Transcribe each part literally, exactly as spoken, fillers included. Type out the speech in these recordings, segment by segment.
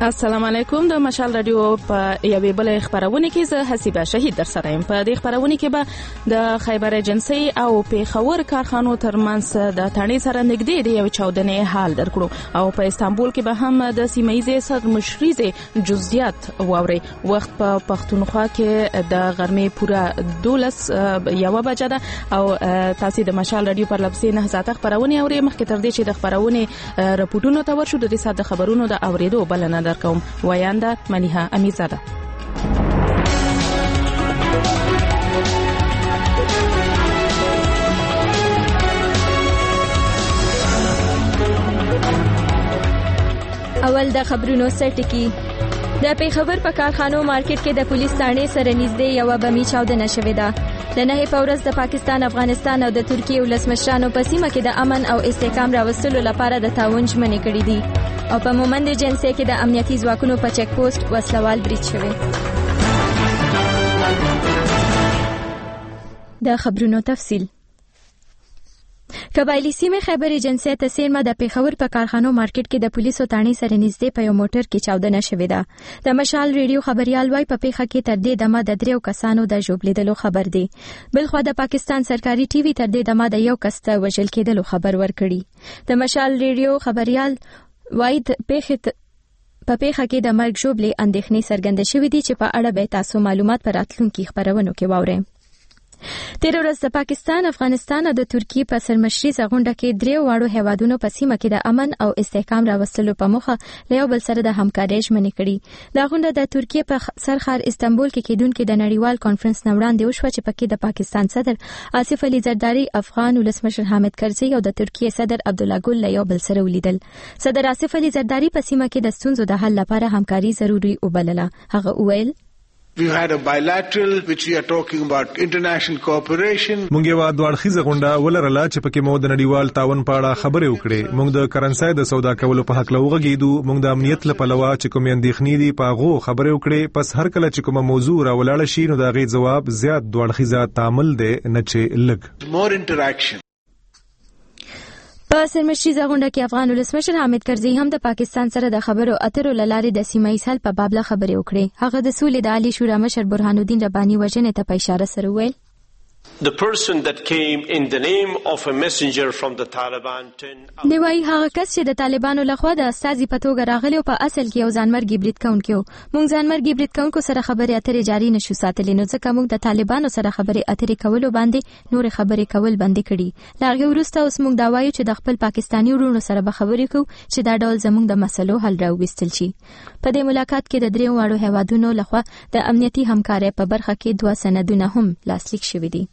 السلام علیکم. د مشال رادیو په یوې بلې خبرونه کې زه حسیبه شهید در سره یم. په دې خبرونه کې به د خیبر ایجنسي او پیښور کارخانو ترمنځ د تڼۍ سره نږدې د یو چاودنې حال درکړو او په استانبول کې به هم د سیمایي سرمشریزې جزئیات واوري. وخت په پښتونخوا کې د غرمې پوره دولس یو بجه ده او تاسو د مشال رادیو پر لپسې نه زیاته خبرونه اوري. مخکې تر دې چې د خبرونه رپورټونو ته ورشو د دې سات د خبرونو د اوریدو بلنه درکوم. وینده ملیحه امیرزاده. اول د خبرونو سرټکی. د پیښور په کارخانو مارکیټ کې د پولیس ثانې سره نږدې یو بمي چاودنه شوې ده. د نهې په ورځ د پاکستان، افغانستان او د ترکیې ولسمشرانو په سیمه کې د امن او استحکام راوستلو لپاره د تعاون ژمنې کړې دي او په مومند جنسي کې د امنیتي ځواکونو په چک پوسټ وسلوال برید شوی. د خبرونو تفصیل. قبایلی سیمه خیبر ایجنسي ته سیمه د پیښور په کارخانو مارکیټ کې د پولیسو تانې سره نږدې په یو موټر کې چاودنه شوې ده. د مشال ریډیو خبريال وايي په پیښه کې تر دې دمه د دریو کسانو د ژوبلیدلو خبر دی. بلخو د پاکستان سرکاري ټي وي تر دې دمه د یو کس ته وژل کېدلو خبر ورکړي. د مشال ریډیو خبريال وايي پیښه په پیښه کې د مرګ ژوبلې اندېښنې څرګندې شوې دي چې په اړه به تاسو معلومات پر راتلونکي خبرونو کې واورئ. تیر ورځ د پاکستان، افغانستان او د ترکیې په سرمشریزه غونډه کې دریو واړو هیوادونو په سیمه کې د امن او استحکام راوستلو په موخه له یو بل سره د همکارۍ ژمنې کړې. دا غونډه د ترکیې په سرخار استانبول کې کېدونکې د نړیوال کانفرنس نه وړاندې وشوه چې پکې د پاکستان صدر آصف علي زرداری، افغان ولسمشر حامد کرزي او د ترکیې صدر عبدالله ګل له یو بل سره ولیدل. صدر آصف علي زرداری په سیمه کې د ستونزو د حل لپاره همکاري ضروري وبلله. هغه وویل We've had a bilateral which we are talking about international cooperation. مونږ یو دوړخیزه غونډه ولرله چې پکې مو د نړیوال تعاون په اړه خبرې وکړې. مونږ د کرنسۍ د سودا کولو په حق لوغږیدو. مونږ د امنیت لپاره چې کوم اندېښنې دي په هغه خبرې وکړې. پس هر کله چې کومه موضوع راولاړ شي نو دا غي جواب زیات دوړخیزه تعامل دی نه چې لګ. More interaction. په سرمشریزه غونډه کې افغان ولسمشر حامد کرزي هم د پاکستان سره د خبرو اترو لارې د سیمه ایز حل په باب له خبرې وکړې. هغه د سولې د عالی شورا مشر برهان الدین رباني وژنې ته په اشاره سره وویل The person that came in the name of a messenger from the Taliban. دی وايي هغه کس چې د طالبانو لخوا د استازي په توګه راغلی او په اصل کې یو ځانمرګي برید کوونکی و. موږ ځانمرګي برید کوونکو سره خبرې اترې جاري نشو ساتلی نو ځکه موږ د طالبانو سره خبرې اترې کولو باندې نور خبرې کول باندې کړي. لا هغه وروسته اوس موږ دا وایو چې د خپل پاکستاني ورونو سره به خبرې کوو چې دا ډول زموږ د مسلو حل راوستل شي. په دې ملاقات کې د دریو واړو هیوادونو لخوا د امنیتي همکارۍ په برخه کې دوه سندونه هم لاسلیک شوي دي.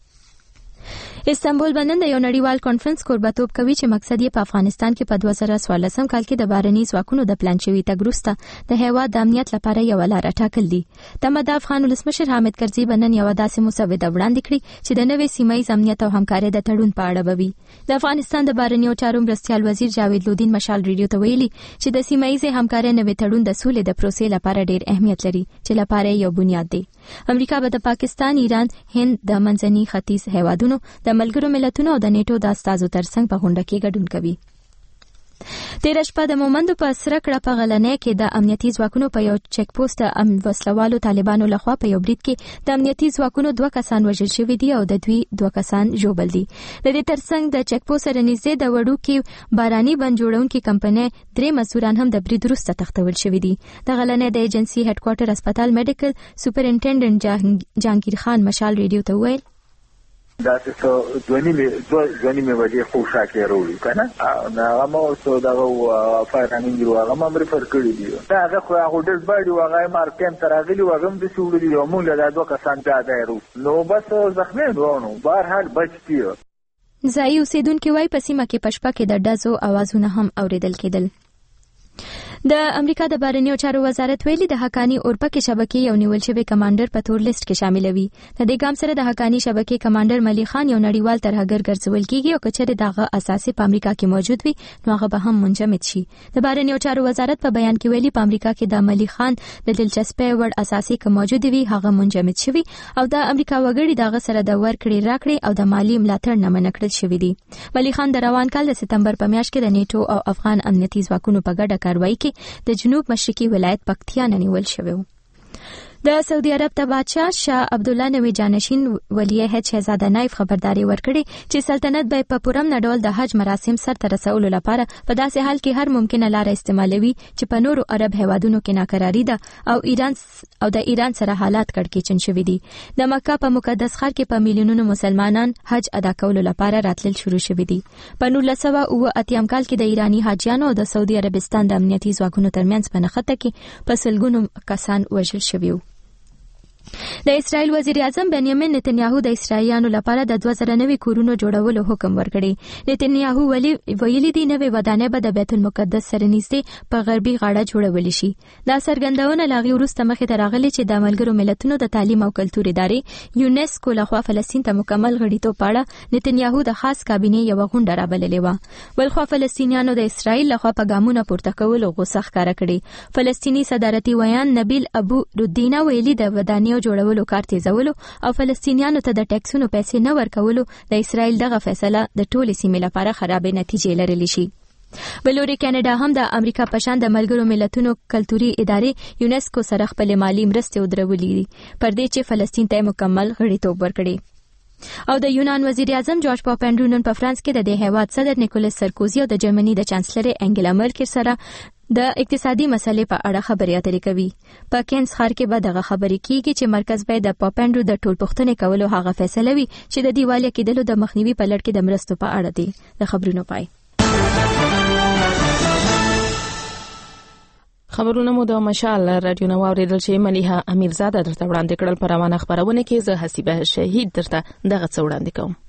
استانبول باندې د یو نړیوال کانفرنس کوربتوب کوي چې مقصد یې په افغانستان کې په دوه زره څوارلسم کال کې د بهرني ځواکونو د پلان شوي تګ وروسته د هیواد د امنیت لپاره یو لار ټاکل دي. تمه د افغان ولسمشر حامد کرزي بنن یو داسې مسوده وړاندې کړي چې د نوې سیمه ایز امنیت او همکارۍ د تړون په اړه بوي. د افغانستان د بهرنیو چارو مرستیال وزیر جاوید لودین مشال ریډیو ته ویلي چې د سیمه ایز همکارۍ نوې تړون د سولې د پروسې لپاره ډېر اهمیت لري چې لپاره یو بنیاد دی. امریکا به د پاکستان، ایران، هند، د منځني ختیځ هیوادونو د ملګرو ملتونو او د نیټو د استازو ترڅنګ په غونډه کې ګډون کوي. تیر شپه د مومندو په سره کړه په غلنۍ کې د امنیتي ځواکونو په یو چک پوسټ ام وسلوالو طالبانو لخوا په یو برید کې د امنیتي ځواکونو دوه کسان وژل شوي دي او د دوی دوه کسان ژوبل دي. د دې ترڅنګ د چک پوسټ سره نږدې د وړوکي باراني بند جوړونکي کمپنۍ درې مسؤلان هم د برید وروسته تښتول شوي دي. د غلنۍ د ایجنسي هډ کوارټر هسپتال میډیکل سپرنټنډنټ جهانگیر خان مشال ریډیو ته وویل دا څه ځواني مې ځواني مې وجه خو شاکه وروړي کنه دا هغه څه دا فایرانینګ دی هغه مې ریفر کړی دی دا هغه خو هغه ډېر باندې هغه مارکم تر هغه دی هغه د سولې دی موږ له دوه کسان دا دایرو نو بس زخمي ورونو بهر حال بچتی ځای اوسیدونکو وايي په سیمه کې پشپا کې د ډزو اوازونه هم اوریدل کېدل. د امریکا د بهرنیو چارو وزارت ویلي د حقانی اورپکې شبکې یو نیول شوی کمانډر په تور لیست کې شاملوي. د دې ګام سره د حقانی شبکې کمانډر ملي خان یو نړیوال ترهګر ګرځول کیږي او کچره دغه اساسي په امریکا کې موجود وي نو هغه به هم منجمد شي. د بهرنیو چارو وزارت په بیان کې ویلي په امریکا کې د ملي خان د دلچسپۍ وړ اساسي که موجود وي هغه منجمد شوی او د امریکا وګړي دغه سره د ورکړې راکړې او د مالی ملاتړ نه منع کړل شوی دي. ملي خان د روان کال د سپتمبر په میاشت کې د نیټو او افغان امنیتي ځواکونو په ګډه کاروایی کې د جنوب مشرقي ولایت پکتیا نه نیول شوی و. د سعودي عرب ته بادشاه شاه عبدالله نوی جانشین ولی عهد شهزاده نایف خبرداري ورکړي چې سلطنت به په پوره ډول د حج مراسم سرته رسولو لپاره په داسې حال کې هر ممکنه لار استعمالوي چې په نورو عرب هیوادونو کې ناکراری ده او ایران او د ایران سره حالات کړکېچن شوي دي. د مکه په مقدس ښار کې په میلیونونو مسلمانان حج ادا کولو لپاره راتلل شروع شوي دي. په نولس سوه اوه اتیا کال کې د ایرانی حاجیانو او د سعودي عربستان د امنیتي ځواکونو ترمنځ په نښته کې په سلګونو کسان وژل شوي وو. د اسرائیل وزیر اعظم بنیامین نتنیاهو د اسرائیلیانو لپاره د دوه زره نوي کورونو جوړولو حکم ورکړی. نتنیاهو ویلي ویلي دي نوې ودانۍ به د بیت المقدس سره نږدې په غربي غاړه جوړول شي. دا څرګندونه لاغي وروسته مخې ته راغلي چې د ملګرو ملتونو د تعلیم او کلتور ادارې یونسکو لخوا فلسطین ته مکمل غړیتوب په اړه نتنیاهو د خاص کابینې یو غونډه رابللې و. بلخوا فلسطینیانو د اسرائیل لخوا په ګامونو پورته کولو غوسه ښکاره کړې. فلسطینی صدارتي ویان نبیل ابو ردینا ویلي د ودانۍ جوړولو کار تیزولو او فلسطینیانو ته د ټیکسونو پیسې نه ورکولو د اسرائیل دغه فیصله د ټولې سیمې لپاره خرابې نتیجې لرلی شي. بلوري کاناډا هم د امریکا په شان د ملګرو ملتونو کلتوري ادارې یونسکو سره خپل مالی مرستې ودرولې دي پر دې چې فلسطین ته مکمل غړیتوب ورکړي. او د یونان وزیر اعظم جورج پاپنډرو نن په فرانس کې د دې هیواد صدر نیکولاس سرکوزي او د جرمني د چانسلر انګلا مرکل سره د اقتصادي مسلې په اړه خبرې اترې کوي. په کینز ښار کې به دغه خبرې کیږي چې مرکز به د پاپنډرو د ټول پوښتنې کولو هغه فیصله وي چې د دیوالیه کېدلو د مخنیوي په لړ کې د مرستو په اړه دي. د خبرونو پای خبرونه مو د مشال رادیو نو اوریدل چې مليحه امیرزاده درته وړاندې کړل. پر روانه خبرونه کې زه حسیبه شهید درته دغه څه وړاندې کوم.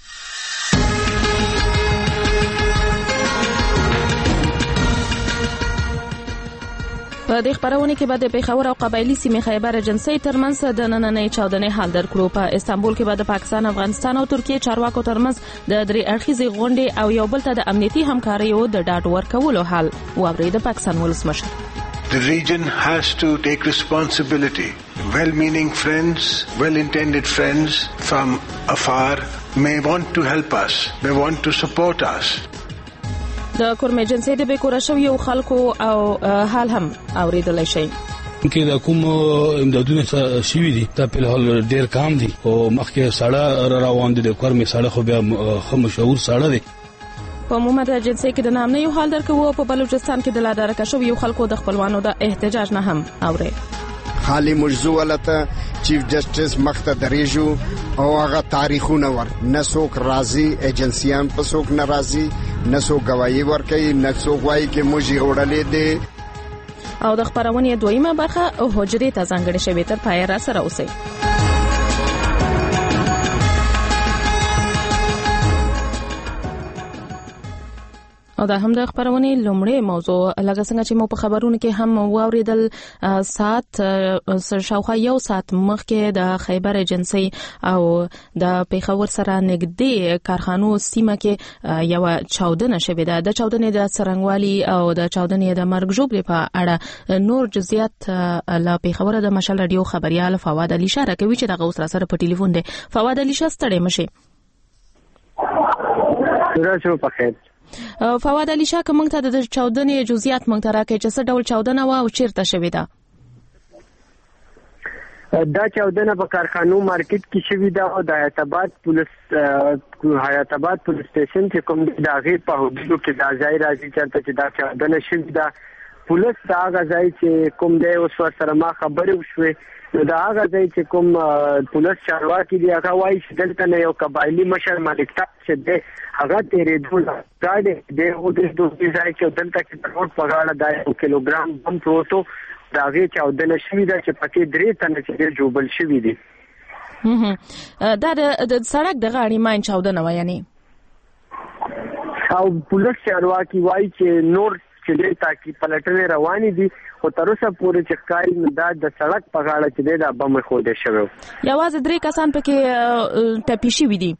په دې خبرونه کې به د پیښور او قبایلی سیمې خیبر ایجنسی ترمنځ د نننۍ چاودنې حال درکړو. په استانبول کې به د پاکستان، افغانستان او ترکیه چارواکو ترمنځ د درې اړخیزې غونډې او یو بل ته د امنیتي همکاریو د ډاډ ورکولو حال واوري. د پاکستان ولسمشر The region has to take responsibility. Well-meaning friends, well-intended friends from afar may want to help us, may want to support us. د کورم ایجنسی د بیکوره شویو خلکو او حال هم اوریدلای شي. کې د کوم امدادونه شوي دي دا په حال ډیر کم دي او مخکې ساړه روان دي. د کورم ساړه خو بیا خو مشهور ساړه دي. په عمومي د ایجنسی کې د نام نه یو حال درکو. په بلوچستان کې د لادارکه شویو خلکو د خپلوانو د احتجاج نه هم اوري. خالی موضوع ولته چیف جسټس مخته درېجو او هغه تاریخونه ور نه څوک راضي ایجنسیان په څوک ناراضي نه څوک گواہی ورکوي نه څوک وايي چې موږ غوړلې دي. او د خبرونې دویمه برخه او حجرې ته ځانګړې شوې تر پای را سره اوسئ. او دا هم د خبرونې لومړی موضوع لکه څنګه چې مو په خبرونو کې هم واوریدل سات شاوخوا یو سات مخکې د خیبر ایجنسی او د پیښور سره نږدې کارخانو سیمه کې یو چاودنه شوې ده. د چاودنې د څرنګوالي او د چاودنې د مرګ ژوبلې په اړه نور جزئیات له پیښور د مشال رادیو خبريال فواد علي شاه راکوي چې دغه اوس را سره په ټلیفون دی. فواد علي شاه ستړی مشه. راځو په خیر. فواد علي شاه کوم ته د چاودنې جزئیات مونږ ته راکړي چې څه ډول چاودنه و او چیرته شوې ده؟ دا چاودنه په کارخانو مارکیټ کې شوې ده او د حیات آباد پولیس حیات آباد پولیس سټیشن چې کوم د هغه په حدودو کې د ځای راځي چې دا چاودنه شوې ده. پولیس دا هغه ځای چې کوم دی اوس سره ما خبرې وشوې نو دا هغه ځای چې کوم پولیس چارواکي دی هغه وایي چې دلته نه یو قبایلی مشر مالک تا چې دی هغه تیرې دوه کاډې دی او د دوه ځای چې دلته کې د روډ په غاړه د یو کیلوګرام بم پروتو دا هغه چاودنه شوې ده چې پکې درې تنه چې جوړبل شوي دي. دا د سړک د غاړې ماین چاودنه و یعنی او پولیس چارواکي وایي چې نور چې د تاکي پلټنې روانې دي او تر اوسه پورې چې ښکاري مداد د سړک په غاړه چې د بم خوده شوی. یوازې درې کسان پکې ټپي شوي دي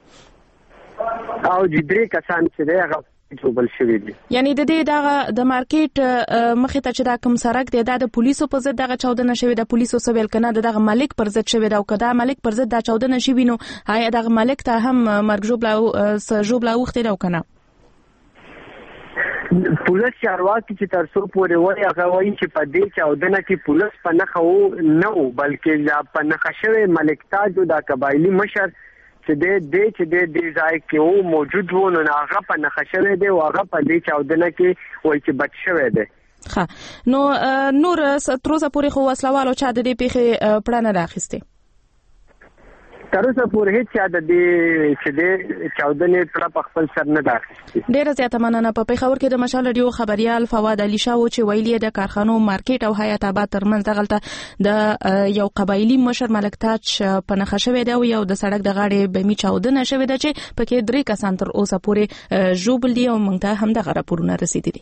او د درې کسان چې دی هغه جوړبل شوي دي. یعنی د دې دغه د مارکیټ مخې ته چې دا کوم سړک دی دا د پولیسو په ضد دغه چاودنه شوې ده. پولیسو سویل کنه دغه مالک پر ضد شوې ده او کدا مالک پر ضد دا چاودنه شوې نو هاي دغه مالک ته هم مرګ جوړبل او جوړبل وخت دی او کنه پولیس چارواکي چې تر څو پورې وایي هغه وایي چې په دې چاودنه کې پولیس په نښه و نه و بلکې دا په نښه شوی ملک تاج د قبایلي مشر چې د دې چې د دې ځای کې و موجود و نو هغه په نښه شوی دی او هغه په دې چاودنه کې وایي چې بچ شوی دی. ښه نو نور تر اوسه پورې خو وسلوالو چا د دې پیښې پړه نه راخیستې؟ تر اوسه پورې هیڅ چا د دې چې د چاودنې پړه په خپل سر نه راخیستې. ډیره زیاته مننه. په پېښور کې د مشال رادیو خبريال فواد علي شاه و چې ویلي د کارخانو مارکیټ او حیات آباد ترمنځ دغلطه د یو قبایلی مشر ملک تاج په نښه شوی دی او یو د سړک د غاړې بمی چاودنه شوې ده چې پکې درې کسان تر اوسه پورې ژوبل دي او موږ ته هم دغه راپورونه رسیدلي.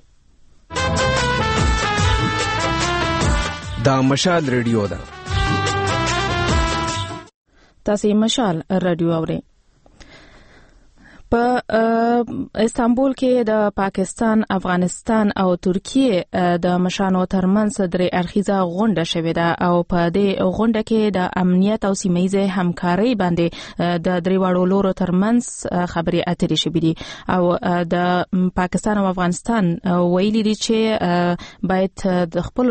دا مشال رادیو ده. تاسو مشال رادیو اورئ. په استانبول کې د پاکستان، افغانستان او ترکیه د مشانو ترمنځ درې اړخیزه غونډه شوې ده او په دې غونډه کې د امنیت او سیمه‌ییزه همکارۍ باندې د دریواړو لورو ترمنځ خبرې اترې شوې دي او د پاکستان او افغانستان ویلي دي چې باید د خپل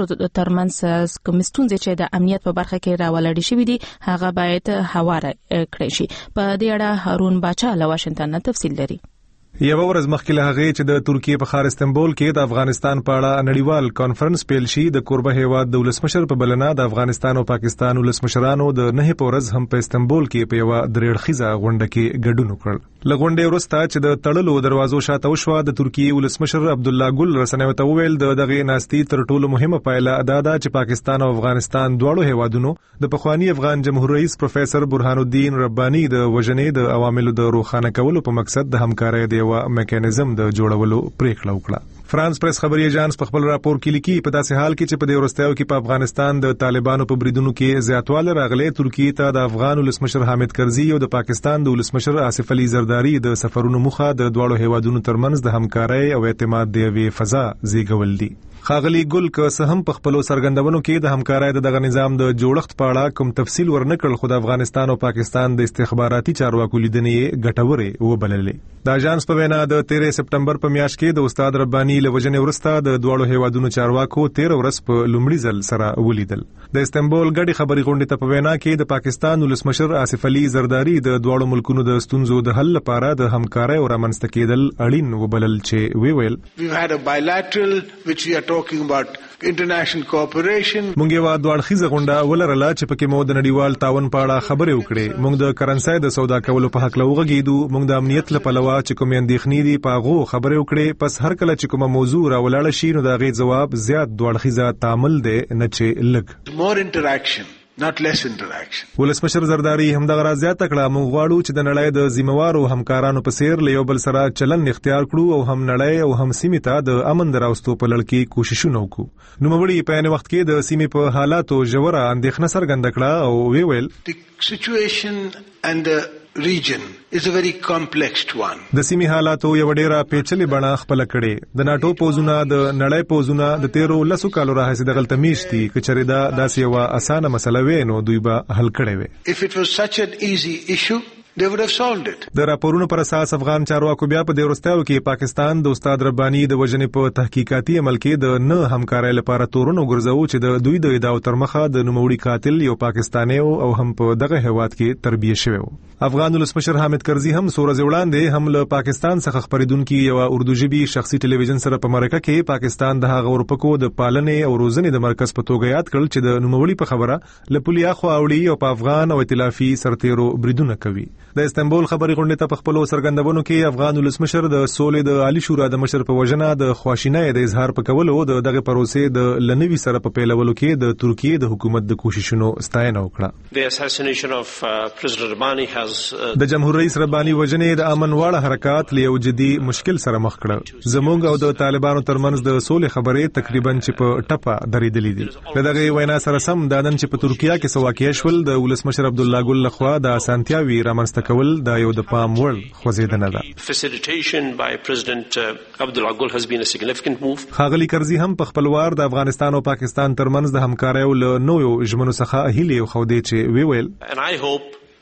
ترمنځ کوم ستونزې چې د امنیت په برخه کې راولړې شوې دي هغه باید هواره کړي شي. په دې اړه هارون باچا له واشنگټن تفصیل لري. یو ورځ مخکې له هغه چې د ترکیه په ښار استانبول کې د افغانستان په اړه نړیوال کانفرنس پیل شي د کوربه هیواد د ولسمشر په بلنه د افغانستان او پاکستان ولسمشرانو د نه په ورځ هم په استانبول کې په یو درېړخیزه غونډه کې ګډون وکړ. لغونډې وروسته چې د تړلو دروازو شاته وشو د ترکیه ولسمشر عبدالله ګل رسنیو ته وویل د دغه ناستي تر ټولو مهمه پایله ادا ده چې پاکستان او افغانستان دواړو هیوادونو د پخوانی افغان جمهور رئیس پروفیسور برهان الدین رباني د وژنې د عواملو د روښانه کولو په مقصد د همکارۍ د یو میکانیزم د جوړولو پریکړه وکړه. فرانس پریس خبري ایجانس په خپل راپور کې لیکي په داسې حال کې چې په دې ورستیو کې په افغانستان د طالبانو په بریدونو کې زیاتواله راغلي ترکیه ته د افغان ولسمشر حامد کرزي او د پاکستان د ولسمشر آصف علي زرداری د سفرونو مخه د دواړو هیوادونو ترمنځ د همکارۍ او اعتماد د یوې فضا زیږول دي. خاغلی ګل که څه هم په خپل سرګندونو کې د همکارۍ دغه نظام د جوړښت په اړه کوم تفصیل ورنکړل خو د افغانستان او پاکستان د استخباراتي چارواکو لیدنې ګټورې وبللې. د اژانس په وینا د تیرې سپټمبر په میاشت کې د استاد رباني له وژنې وروسته د دواړو هیوادونو چارواکو تیر ورځ په لومړي ځل سره ولیدل. د استانبول غړي خبري غونډې ته په وینا کې د پاکستان ولسمشر آصف علي زرداری د دواړو ملکونو د ستونزو د حل لپاره د همکارۍ او رامنځته کېدل اړین وبلل چې وی ویل We've had a bilateral which we are talking about international cooperation. مونږ یو دوړخیزه غونډه ولرله چې پکې مو د نړیوال تعاون په اړه خبرې وکړې. مونږ د کرنسۍ د سودا کولو په حق لوغږیدو. مونږ د امنیت لپاره چې کوم اندېښنې دي په غو خبرې وکړې. پس هر کله چې کومه موضوع راولاړه شي نو دا غي جواب زیات دوړخیزه تعامل دی نه چې لګ more interaction not less interaction. ولسمشر زرداری هم دغه راز زیاته کړه موږ غواړو چې د نړۍ د ذمہوارو همکارانو په څیر له یو بل سره چلن اختیار کړو او هم نړۍ او هم سیمه ته د امن دراوستو په لړ کې کوششونه وکړو. نو مړی په ان وخت کې د سیمه په حالاتو ژوره اندېښنه څرګنده کړه او وی ویل The situation and the region is a very complex one. د سیمې حالاتو یو ډیره پیچلې بڼه خپل کړي. د ناتو پوزونه د نړۍ پوزونه د تیرو لسو کالو راهیسې د غلطه میشتي کچری دا داسې یو اسانه مسله وې نو دوی به حل کړي وي. If it was such an easy issue they would have solved it. د راپورونو پر اساس افغان چارواکو بیا په دې ورستیو کې پاکستان د استاد رباني د وژنې په تحقیقاتي عمل کې د نه همکارۍ لپاره تورونه ګرځاو چې د دوی د ادعاو تر مخه د نوموړي قاتل یو پاکستاني او هم په دغه هیواد کې تربیه شوی و. افغان ولسمشر حامد کرزي هم سورز وړاندې هم له پاکستان څخه خبرېدونکو یو اردو ژبي شخصي ټلویزیون سره په مرکه کې پاکستان د هغه اورپکو د پالنې او روزنې د مرکز په توګه یاد کړل چې د نوموړي په خبره لپولیا خو اوړي او په افغان او ائتلافي سرتیرو بریدونه کوي. د استانبول خبري غونډې ته په خپل سرګندونو کې افغان ولسمشر د سولې د عالی شورا د مشر په وژنه د خواشینۍ د اظهار په کولو د دغه پروسې د لنوي سره په پیلولو کې د ترکیه د حکومت د کوششونو ستاینه وکړه. The assassination of uh, President Rabbani has uh, د جمهور رئیس رباني وژنې د امن واړه حرکات له یو جدي مشکل سره مخ کړ. زموږ او د طالبانو ترمنځ د سولې خبرې تقریبا چې په ټپه درېدلې دي. دغه وینا سره سم د نن چې په ترکیه کې سواکې شول د ولسمشر عبدالله ګل لخوا د اسانتیاوي رامنځته کول د یو د پام وړ خوځیدنه ده. Facilitation by President uh, Abdullah Gul has been a significant move. خاغلی کرزي هم په خپل وار د افغانستان او پاکستان ترمنځ د همکارۍ له نوو ژمنو څخه هیله خو دې چې وی ویل And I hope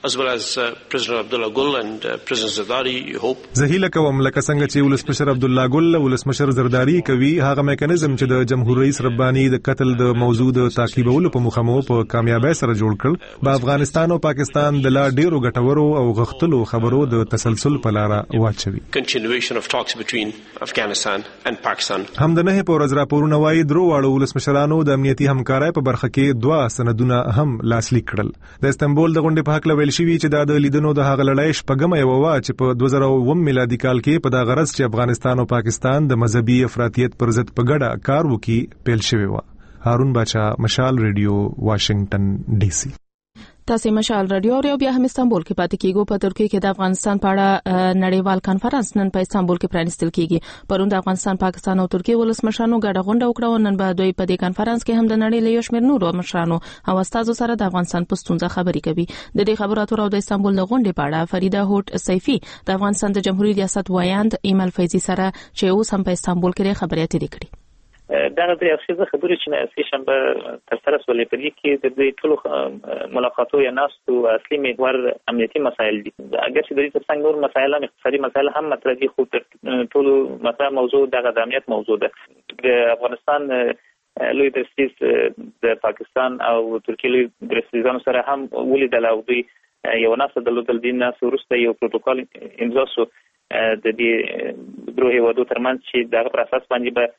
as well as uh, President Abdullah Gul and uh, President Zardari, you hope. زهیله کوم لکه څنګه چې ولسمشر عبدالله ګل ولسمشر زرداری کوي هغه میکانیزم چې د جمهور رئیس رباني د قتل د موضوع د تعقیبولو په مخه مو په کامیابی سره جوړ کړ په افغانستان او پاکستان د لا ډیرو غټورو او غختلو خبرو د تسلسل په لار واچوي. Continuation of talks between Afghanistan and Pakistan. هم د نه په ورځ راپورونه وايي درو واړو ولسمشرانو د امنیتي همکارۍ په برخه کې دوه سندونه هم لاسلیک کړل. د استنبول د غونډې په حق لویل شوی چې د لیدنو د هغه لړۍ شپږمه یو وا چې په دوه زره اووه میلادي کال کې په دا غرض چې افغانستان او پاکستان د مذهبي افراطیت پر ضد په ګډه کار وکړي پیل شوی و. هارون باچا، مشال ریډیو، واشنگټن ډي سي. تاسو مشال رادیو او بیا هم استنبول کې پاتې کیږو. په ترکیه کې د افغانستان په اړه نړیوال کانفرنس نن په استنبول کې پرانیستل کیږي. پرون د افغانستان، پاکستان او ترکیه ولسمشرانو ګډه غونډه وکړه. نن به دوی په دې کانفرنس کې هم د نړۍ له یو شمېر نورو مشرانو او استادو سره د افغانستان په ستونزه خبرې کوي. د دې خبرو اترو د استنبول د غونډې په اړه فریده هوټ سیفي د افغانستان د جمهوریت ریاست وایاند ایمل فیضی سره چې اوس هم په استنبول کې خبرې اترې کړي. دغه د اخیزه خبرې چې نه شنبه تر سره سولې په دې کې د دې ټولو ملاقاتو یا ناستو اصلي محور امنیتي مسایل دي. اگر چې د دې څنګه نور مسایل هم اقتصادي مسایل هم مطرح دي، خو ټولو مطرح موضوع دغه د امنیت موضوع ده. د افغانستان لوی درسیز د پاکستان او ترکیه لوی درسیزانو سره هم ولیدل او دوی یو ناسه د لودل دین ناس ورسته یو پروتوکول امضا شو د دې درو هیوادو ترمنځ چې دغه پر اساس باندې به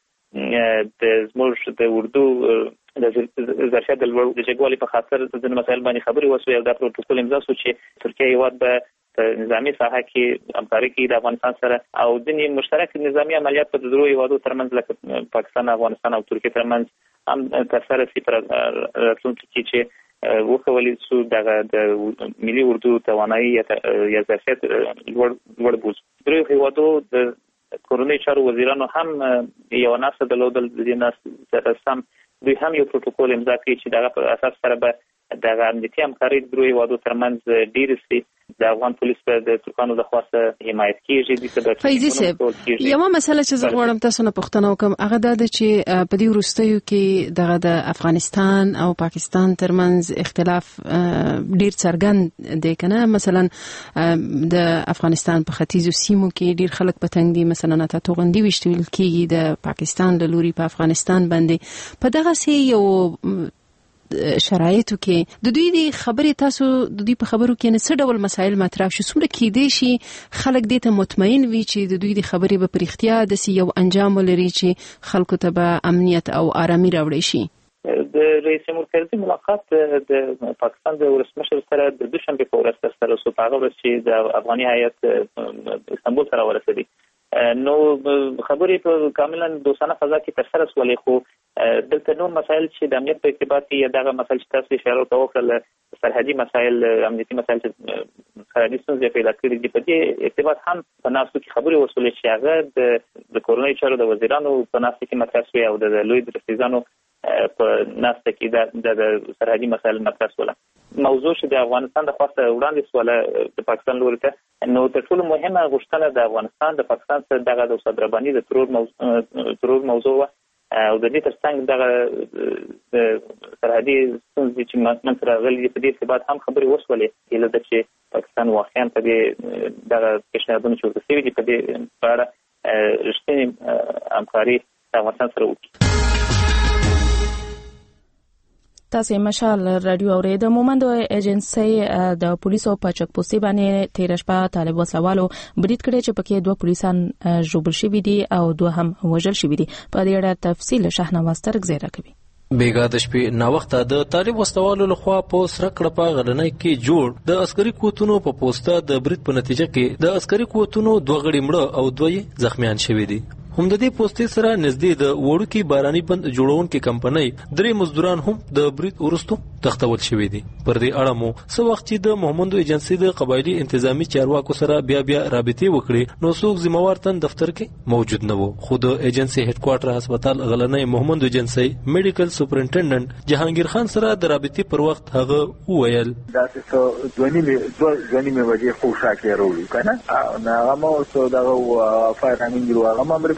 د زموږ د اردو د ظرفیت د لوړ د جګوالي په خاطر د مسایل باندې خبرې وشوې او دا پروتوکول امضا شو چې ترکیه هیواد به په نظامی ساحه کې همکاري کوي د افغانستان سره او د مشترک نظامی عملیات په درو هیوادو ترمنځ لکه پاکستان، افغانستان او ترکیه ترمنځ هم ترسره شي پر راتلونکي کې چې وکولای شو د ملي اردو توانایي یا ظرفیت لوړ لوړ بوز. درو هیوادو د کورنۍ چارو وزیرانو هم یو ناسه درلودل. د دې ناسه سره سم دوی هم یو پروتوکول امضا کړی چې دغه په اساس سره به د امنیتي همکارۍ درو هیوادو ترمنځ ډېر سي. د افغان پولیس په د ترکانو د خاصه حمایت کیږي. فیضی صاحب، یو مسله چې زه غواړم تاسو نه پوښتنه وکم هغه دا ده چې په دې وروستیو کې دغه د افغانستان او پاکستان ترمنځ اختلاف ډیر څرګند دی کنه. مثلا د افغانستان په ختیځو سیمو کې ډیر خلک پتنګ دي، مثلا تا توغندي وشتل کېږي د پاکستان له لوري په افغانستان باندې. په دغه سي یو شرایطو کې د دوی د خبرې تاسو د دوی په خبرو کې نه څه ډول مسایل مطرح شو؟ څومره کېدای شي خلک دې ته مطمئن وي چې د دوی د خبرې به پر اختیا د سی یو انجام ولري چې خلکو ته به امنیت او آرامي راوړي شي؟ د رئیس جمهور کرزي ملاقات د پاکستان د ولسمشر سره د دوشنبه په ورځ ترسره شو. په هغه ورځ چې د افغاني هیئت استنبول سره ورسېدی نو خبرې په کاملا دوستانه فضا کې ترسره شولې، خو دلته نور مسایل چې د امنیت په ارتباط یا دغه مسایل چې تاسو اشاره وکړه سرحدي مسایل، امنیتي مسایل چې سرحدي ستونزې پیدا کړې دي، په دې ارتباط هم په ناستو کې خبرې وشولې چې هغه د کورنۍ چارو د وزیرانو په ناستو کې مطرح شوې او د لوی درسیزانو په ناسته کې د سرحدي مسایل مطرح شول. موضوع چې د افغانستان د خاصه وړاندې سواله د پاکستان لوري ته، نو تر ټولو مهمه غوښتنه د افغانستان د پاکستان سره دغه د استاد رباني د ترور موضوع ترور موضوع او د دې ترڅنګ دغه سرحدي ستونزې چې منځ راغلي په دې ارتباط هم خبرې وشولې. هیله ده چې پاکستان واقعا په دې دغه پیشنهادونو چې ورته شوي دي په دې په اړه رښتینې همکاري د افغانستان سره وکړي. تاسو مشال رادیو اورید مومند ایجنسی د پولیسو په چک پوسټي باندې تیر شپه طالب وسلوالو برید کړی چې پکې دوه پولیسان ژوبل شوي دي او دوه هم وژل شوي دي. په دې اړه تفصیل شاهنواز ترک زیره کوي. بیګا د شپې نا وخت د طالب وسلوالو لخوا په سره کړه غړنۍ کې جوړ د عسکري قوتونو په پوسټه د برید په نتیجه کې د عسکري قوتونو دوه غړي مړه او دوه زخمیان شوي دي. هم د دې پوسټي سره نږدې د وړوکی باراني بند جوړونکو کمپنۍ درې مزدوران هم د برید ورستو تختول شوې دي. پر دې اړه مو څو وخت چې د محمد ایجنسی د قبایلی انتظامی چارواکو سره بیا بیا رابطې وکړې نو څوک ذمہوار تن دفتر کې موجود نه وو. خو د ایجنسی هډ کوارټر هسپتال غلنۍ محمد ایجنسی میډیکل سپرنټنډنټ جهانگیر خان سره د رابطې پر وخت هغه وویل دا څه ځونی می ځونی می وجه خوشا کې وروړي کنه نه هغه مو څو دا فایرانګ ورو هغه مې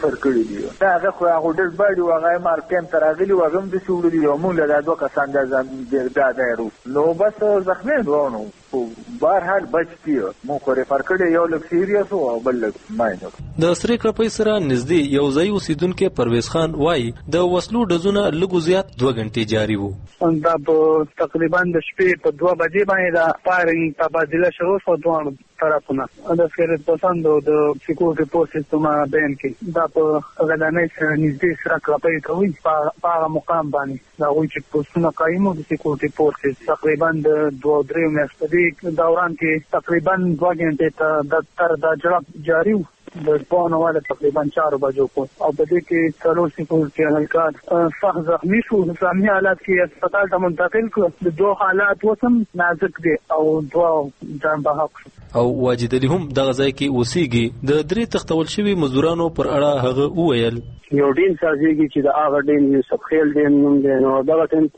ریفر کړی دي دا هغه خو هغه ډېر باندې هغه مارکم تر هغه وغم د سوړو دي موږ له دوه کسان د ځان دا دایرو نو بس زخمي دوانو بهر حال بچتي مو خو ریفر کړی یو لک سیریس او بل لک ماینر د سری کړپۍ سره نږدې یو ځای اوسیدونکو پرویز خان وایي د وسلو ډزونه لږ زیات دوه غنټې جاری وو دا په تقریبا د شپې په دوه بجې باندې دا فایرینګ تبادله شروع شو دوه طرفونه د سکیورټي پسند او د سکیورټي فورسز په مابین کې دا په غلانې سره نږدې سره کړپۍ کوي په هغه مقام باندې دا وایي چې پوسټونه قائم د سکیورټي فورسز تقریبا د دوه درې میاشتې دوران کې تقریبا دوه غنټې د تر د جواب جاری و د پونه والا تقریبا چار بجو کو او په دې کې څلور سکیورټي اهلکار سخت زخمی شو زخمی حالات کې هسپتال ته منتقل کړ د دوه حالات وسم نازک دي او دوه جان بحق او واجد علي هم د غزای کې اوسېږي د درې تختول شوی مزدورانو پر اړه هغه وویل یو ډین سازيږي چې د هغه ډین یوسف خیل دین نوم دی نو دا ټیم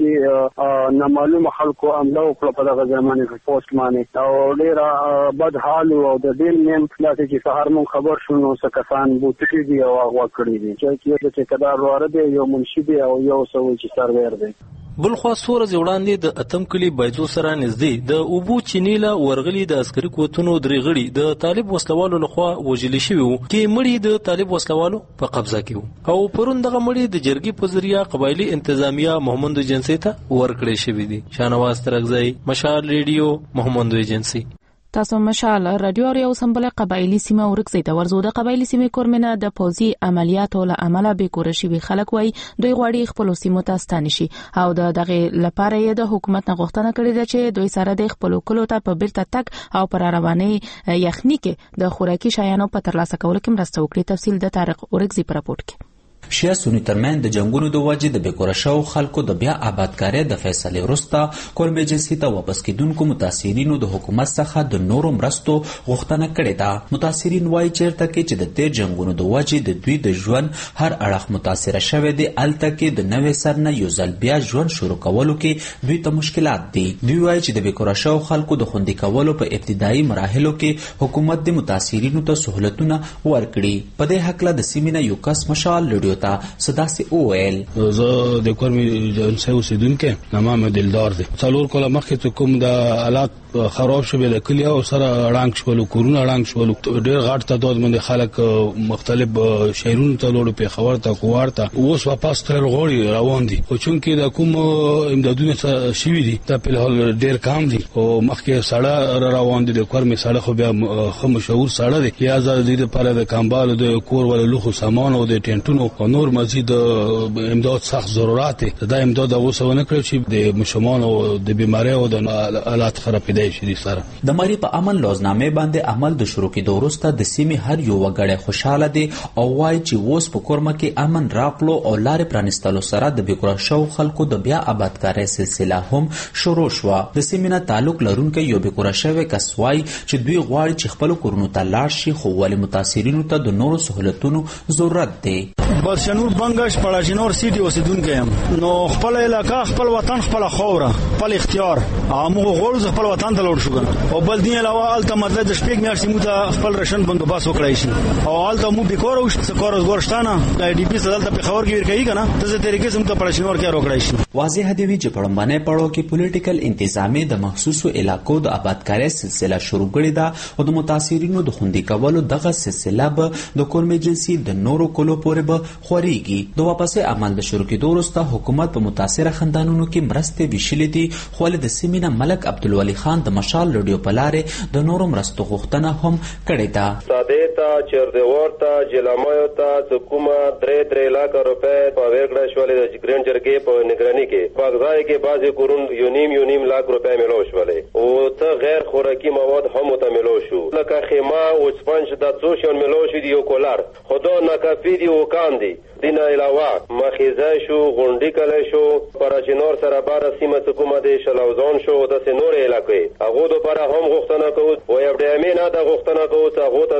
کې نامعلوم خلکو عمله وکړه په دغه ځمانه کې پوسټ باندې او ډیر بد حال او د ډین نیم خلاصې چې سهار مون خبر شو نو څه کسان بوتې دي او هغه کړی دي چې چې کدار واره دی یو منشي دی او یو څو چې سرور دی بل خو سور زوړاندې د اتم کلی بایدو سره نږدې د اوبو چینیلا ورغلي د عسکري قوتونو درې غړي د طالب وسلوالو لخوا وژل شوي وو چې مړي د طالب وسلوالو په قبضه کې وو او پرون دغه مړي د جرګي په ذریعہ قبایلی انتظامیه محمد ایجنسی ته ورکړې شوې دي شانواز ترغزی مشال ریډیو محمد ایجنسی تاسو مشال رادیو ریو سمبل قبایلی سیمه ورکزي د ورزو د قبایلی سیمه کورمنه د پوزي عملیاتو له عمله به کورشي وی خلک وای دوی غواړي خپل سیمو ته ستانه شي او د دغه لپاره یې د حکومت نه غوښتنه کړې ده چې دوی سره د خپل کلو ته په بیرته تک او پر رواني یخني کې د خوراکي شایانو په ترلاسه کولو کې مرسته وکړي تفصیل د طارق اورګزي پر راپورټ کې شیا سونی ترمن د جنگونو د وجې د بیکوره شو خلکو د بیا آبادکارۍ د فیصله وروسته کورم ایجنسی ته واپس کیدونکو متاثرینو د حکومت څخه د نورو مرستو غوښتنه کړې ده متاثرین وایي چیرته کې چې د تیر جنگونو د وجې د دوی د ژوند هر اړخ متاثر شوی دی الته کې د نوې سر نه یو ځل بیا ژوند شروع کولو کې دوی ته مشکلات دي دوی وایي چې د بیکوره شو خلکو د خوندي کولو په ابتدایي مراحلو کې حکومت د متاثرینو ته سہولتونه ورکړي په دې حق له د سیمینه یو کس مشال لډیو تا صدا سي اویل زه د کورمي جنسي اوسیدونکو نامه دلدار دي څلور کله مخکې کوم د حالات خراب شوه د کلیه او سره اړانګ شول کورونا اړانګ شول ډېر غاټ تعداد باندې خلک مختلف شهرونو ته لوړ په خبر ته کوار ته اوس واپس تر غوړي روان دي او چونکې د کوم امدادونه شوي دي ته په حال ډېر کم دي او مخکې سړه روان دي د کورمي سړه خو بیا خو مشهور سړه دي یا د دې لپاره د کمبال د کور ول لوخو سامان او د ټینټونو او نور مزید امداد سخت ضرورت دي دا امداد اوسونه کړی چې د مشمان او د بیماری او د حالات خراب د مری په عمل لوزنامه باندې عمل د شروع کېدو وروسته د سیمې هر یو وګړی خوشاله دی او وایي چې اوس په کورمه کې امن راغلو او لارې پرانیستلو سره د بیکوره شو خلکو د بیا آبادکارۍ سلسله هم شروع شو د سیمې نه تعلق لرونکي یو بیکوره شوی کس وایي چې دوی غواړي چې خپل کورونو ته لاړ شي خو ولې متاثرینو ته د نورو سہولتونو ضرورت دی بلشنور بنگش پړاجنور سیټي اوسیدونکو يم نو خپل علاقہ خپل وطن خپل خوره خپل اختیار امو غوړ خپل وطن ته لوړ شو او بل دین علاوه الته مطلب د شپږ میاشتې مو ته خپل رشن بندوباس وکړای شي او الته مو بیکور او سکور ورشتانه د ډي پی سره په خبر کې ورکړي کنه د څه طریقې سم ته پړشنور کې وکړای شي واضح دی چې په لمبانه پړو کې پولیټیکل انتظامی د مخصوصو علاقو د آبادکارۍ سلسله شروع کړې ده او د متاثرینو د خوندي کولو دغه سلسله به د کورم ایجنسی د نورو کولو پورې به خوريږي د واپسې عمل د شروع کېدو وروسته حکومت په متاثره خاندانونو کې مرستې ویشلې دي خو د سیمینه ملک عبدالولي خان د مشال رادیو پلاره د نورو مرستو غوښتنه هم کړې ده ساده تا چردوار تا جلامایو تا حکومت درې درې لاک روپے په ورګړه شولې د ګرین جرګې په نگرانی کې پاکځای کې بعضی کورون یو نیم یو نیم لاک روپے ملو شولې او ته غیر خوراکي مواد هم ته ملو شو لکه خیمه او سپنج د څوشن ملو شو دی یو کولر خدا ناکافي دی او کاندي دینه علاوه مخیزه شو غونډی کله شو پراچینور سره بار سیمه حکومت شلوزان شو د سنور علاقې هغه د پر هم غوښتنه کوو او یو د امینه د غوښتنه کوو چې هغه ته د باقاعده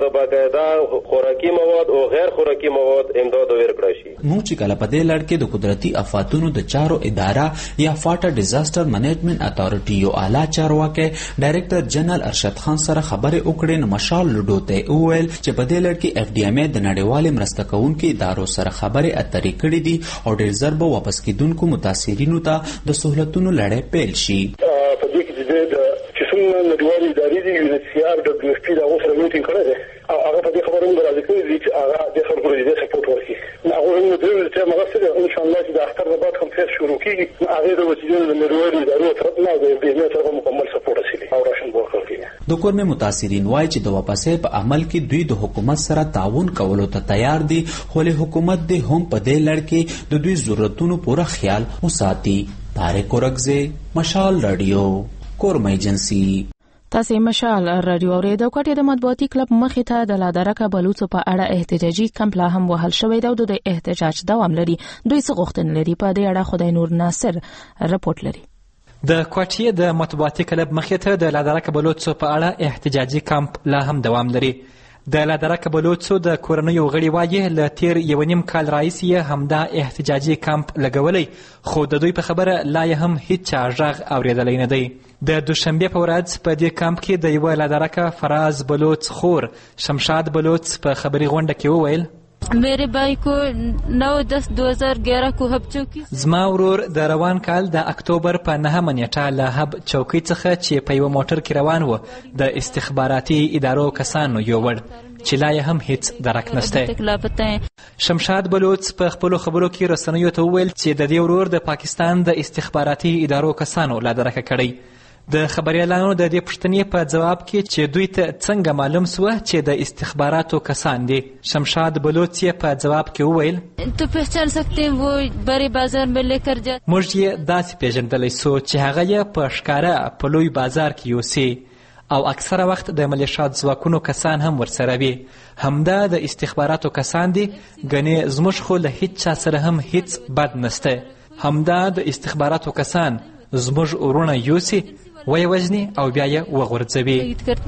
دا خوراکي مواد او غیر خوراکي مواد امداد ورکړی شي. نو چې کله په دې لړ کې د قدرتي آفاتونو د چارو اداره یا فاټا ډیزاستر منیجمنت اتارټي یو اعلی چارواکي ډایریکټر جنرال ارشد خان سره خبرې وکړې نو مشال لډو ته وویل چې په دې لړ کې اف ډي ایم ای د نړیوالې مرسته کوونکو ادارو سره خبرې اترې کړې دي او ډېر ژر به واپس کیدونکو متاثرینو ته د سہولتونو لړۍ پیل شي. په دې کې د چې څنګه نړیوالې ادارې دي یو ان سي ار د ډبلیو اف پی د اوسره میټینګ کړی دی او هغه په دې خبرو باندې راځي چې هغه د خلکو لپاره د سپورټ ورکړي. هغه هم د دې چې موږ سره ان شاء الله چې د اختر د بعد هم فیس شروع کیږي هغه د وسیلو د نړیوالې ادارو طرف نه د بزنس سره مکمل سپورټ رسیدي او راشن ورکړي. د کورمه متاثرین وایي چې د واپسې په عمل کې دوی د حکومت سره تعاون کولو ته تیار دي خو له حکومت د هم په دې لړ کې د دوی ضرورتونو پوره خیال وساتي. طارق اورګزی، مشال رادیو، کورمه ایجنسی. تاسې مشال رادیو اورېدو. کوټې د مطبوعاتي کلب مخې ته د لادرکه بلوڅو په اړه احتجاجي کمپ لا هم وهل شوی دی او د احتجاج دوام لري. دوی څه غوښتنې لري؟ په دې اړه خدای نور ناصر رپورټ لري. د کوټې د مطبوعاتي کلب مخې ته د لادرکه بلوڅو په اړه احتجاجي کمپ لا هم دوام لري. د لادرکه بلوڅو د کورنیو غړي وایي له تیر یو نیم کال راهیسې یې همدا احتجاجي کمپ لګولی خو د دوی په خبره لا یې هم هیچا غږ اورېدلی نه دی. د دوشنبې په ورځ په دې کمپ کې د یوه لادرکه فراز بلوڅ خور شمشاد بلوڅ په خبري غونډه کې وویل मेरे भाई को नौ दस दो हजार ग्यारह को हब चौकी زما ورور د روان کال د اکتوبر په نهمه نیټه له هب چوکۍ څخه چې په یوه موټر کې روان و د استخباراتي ادارو کسانو یوړ چې لا یې هم هیڅ درک نشته. شمشاد بلوڅ په خپلو خبرو کې رسنیو ته وویل چې د دې ورور د پاکستان د استخباراتي ادارو کسانو لا درکه کړی. د خبريالانو د دې پوښتنې په جواب کې چې دوی ته څنګه معلوم سوه چې د استخباراتو کسان دي، شمشاد بلوڅ یې په جواب کې وویل تو پہچان سکتے ہیں وہ بڑے بازار میں لے کر جاتے. موږ یې داسې پیژندلی سو چې هغه یې په ښکاره په لوی بازار کې یوسي او اکثره وخت د ملیشات ځواکونو کسان هم ورسره وي. همدا د استخباراتو کسان دي، ګنې زموږ خو له هیڅ چا سره هم هیڅ بد نسته. همدا د استخباراتو کسان زموږ ورونه یوسي وی وزنی او بیا یې وغورځوي.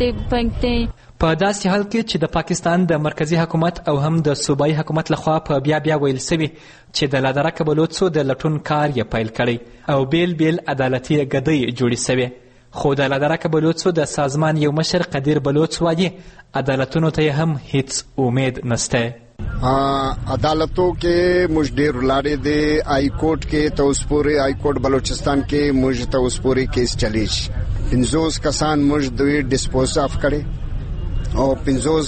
په داسې حال کې چې د پاکستان د مرکزی حکومت او هم د صوبایي حکومت لخوا په بیا بیا ویل سوي چې د لادرکه بلوڅو د لټون کار یې پیل کړی او بیل بیل عدالتي ګدۍ جوړې سوي، خو د لادرکه بلوڅو د سازمان یو مشر قدیر بلوڅ وایي عدالتونو ته هم هیڅ امید نسته. عدالتوں کے مجھ ډیر لاړې دي، ہائی کورٹ کې توسپوري ہائی کورٹ بلوچستان کې مجھ توسپوري کیس چلیش پنځوس کسان مجھ دوی ډسپوز اف کړي او پنځوس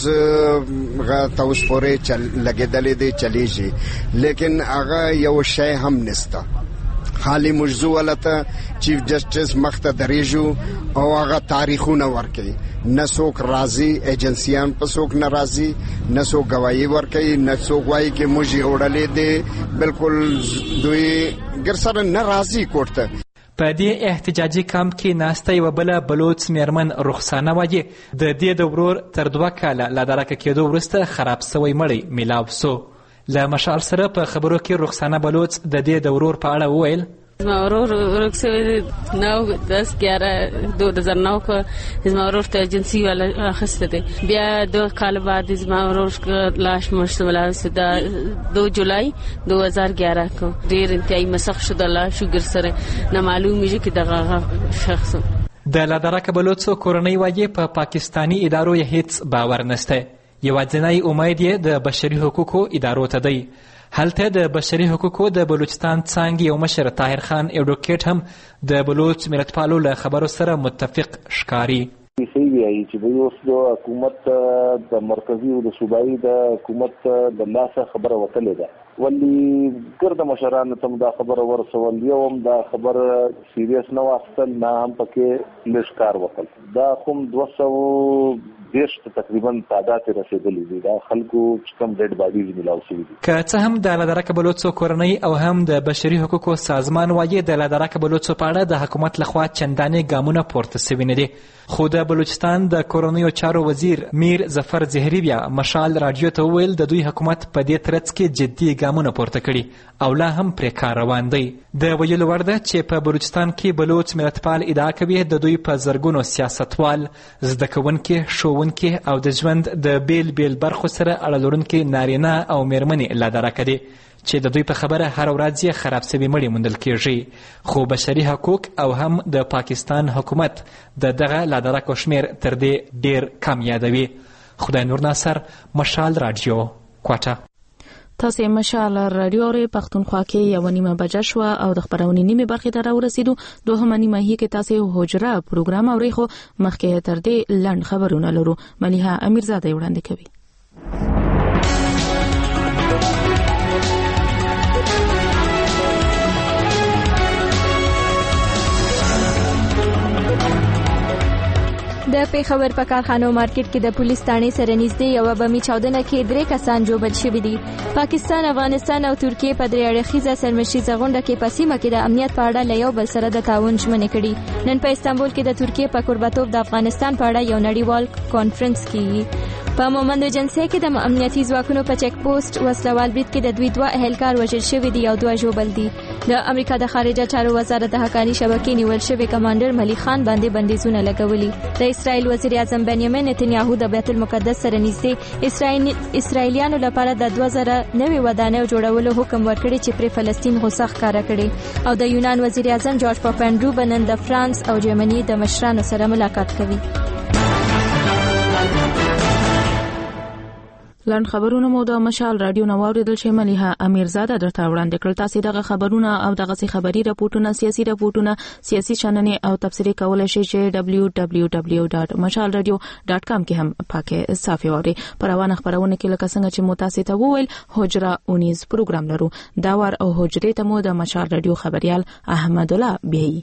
غا توسپوري چل لګېدلې دي چلیږي، لیکن هغه یو شی هم نسته. حالي موضوع ولته چیف جسټس مخته دریجو او هغه تاریخونه ورکي، نه څوک راضي، ایجنسیان په څوک نه راضي، نه څوک گواہی ورکي، نه څوک وایي چې موږ یې وړلې دي، بالکل دوی ګرسره نه راضي کوټه. په دې احتجاجي کمپ کې ناسته یوه بله بلوڅ میرمن رخسانه وایي د دې د ورور تر دوه کاله له درکه کېدو وروسته خراب سوی مړی میلاو سو. له مشال سره په خبرو کې رخسانه بلوڅ د دې د ورور په اړه وویل زما ورور ورک شوی نو دس ګیاره دو هزار نو کې زما ورور ته ایجنسی والا اخیسته دی، بیا دو کال بعد زما ورور لاش مشتمل شد دو جولای دو هزار گیاره کو ډیر انتهایی مسخ شد لاش ګر سره نه معلومیږي چې دغه شخص د لادرکه بلوڅو کورنۍ وایي په پا پاکستانی ادارو یې هیڅ باور نشته. یوازینی امید یې د بشري حقوقو ادارو ته دی. هلته د بشري حقوقو د بلوچستان څانګې یو مشر طاهر خان ایډوکیټ هم د بلوچ ملتپالو له خبرو سره متفق ښکاري. صحیح وایي چې دوی اوس د حکومت د مرکزي او د صوبایي د حکومت د لاسه خبره وتلې ده، ولې ګرد مشرانو ته دا خبره ورسول، یو هم دا خبره سیریس نه واخیستل، نه هم پکې لږ کار وکړ. دا کوم دوه سوه دیش تقریبا تعداد رسیدلی دي، دا خلکو چې کوم ډیډ باډیز ملاو شوي دي. که څه هم د لادرکه بلوڅو کورنۍ او هم د بشري حقوقو سازمان وایي د لادرکه بلوڅو په اړه د حکومت لخوا چندانې ګامونه پورته سوي نه دي، خو د بلوچستان د کورنیو چارو وزیر میر ظفر زهري بیا مشال راډیو ته وویل د دوی حکومت په دې ترڅ کې جدي ګامونه پورته کړي او لا هم پرې کار روان دی. د ویلو وړ ده چې په بلوچستان کې بلوچ ملتپال ادعا کوي د دوی په زرګونو سیاستوال، زده کوونکي، ښوونکي کوونکي او د ژوند د بیل بیل برخو سره اړه لرونکي نارینه او میرمنې لادرکه دي چې د دوی په خبره هر ورځ یې خراب سوي مړي موندل کیږي، خو بشري حقوق او هم د پاکستان حکومت د دغه لادرکو شمیر تر دې ډیر کم یادوي. خدای نور ناصر، مشال رادیو، کوټه. تاسې مشال رادیو ری پښتونخوا کې یو نیمه بجه شو او د خبرونې نیمه برخې ته راورسېدو. دوهمه نیمه هی کې تاسې حجره پروګرام اورئ، خو مخکې تر دې لنډ خبرونه لرو. ملیحه امیرزاده وړاندې کوي. د پیښور په کارخانو مارکیټ کې د پولیس تانې سره نږدې یو بمي چاودنه کې درې کسان جوړ شوي دي. پاکستان، افغانستان او ترکیه په درې اړخیزه سرمشریزه غونډه کې په سیمه کې د امنیت په اړه له یو بل سره د تعاون ژمنې کړي. نن په استانبول کې د ترکیه په کوربتوب د افغانستان په اړه یو نړیوال کانفرنس کیږي. په مومند جنسي کې د امنیتي ځواکونو په چک پوسټ وسلوال برید کې د دوی دوه اهلکار وژل شوي دي او دوه ژوبل دي. د امریکا د خارجه چارو وزارت د حقاني شبکې نیول شوی کمانډر ملي خان باندې بندیزونه لګولي. د اسرائیل وزیر اعظم بنیامین نتنیاهو د بیت المقدس سره نږدې اسرائیل اسرائیلیانو لپاره د دوه زره نوي ودانیو جوړولو حکم ورکړي چې پر فلسطین غوسه ښکاره کړي. او د یونان وزیر اعظم جورج پاپانډرو بنن د فرانس او جرمني د مشرانو سره ملاقات کوي. لاند خبرونه مو د مشال رادیو نو اوریدل شي. ملیحه امیرزاده درته وړاندې کړل. تاسو دغه خبرونه او دغه سي خبري راپورټونه، سیاسي راپورټونه، سیاسي چننې او تفسیری کولای شئ چې دبلیو دبلیو دبلیو ډاټ مشال رادیو ډاټ کام کې هم پاکه صافي اوري. پروانه خبرونه کې لکه څنګه چې متاسې ته وویل حجره اونیز پروګرام لرو. دا ور او حجره ته مو د مشال رادیو خبريال احمد الله بیي.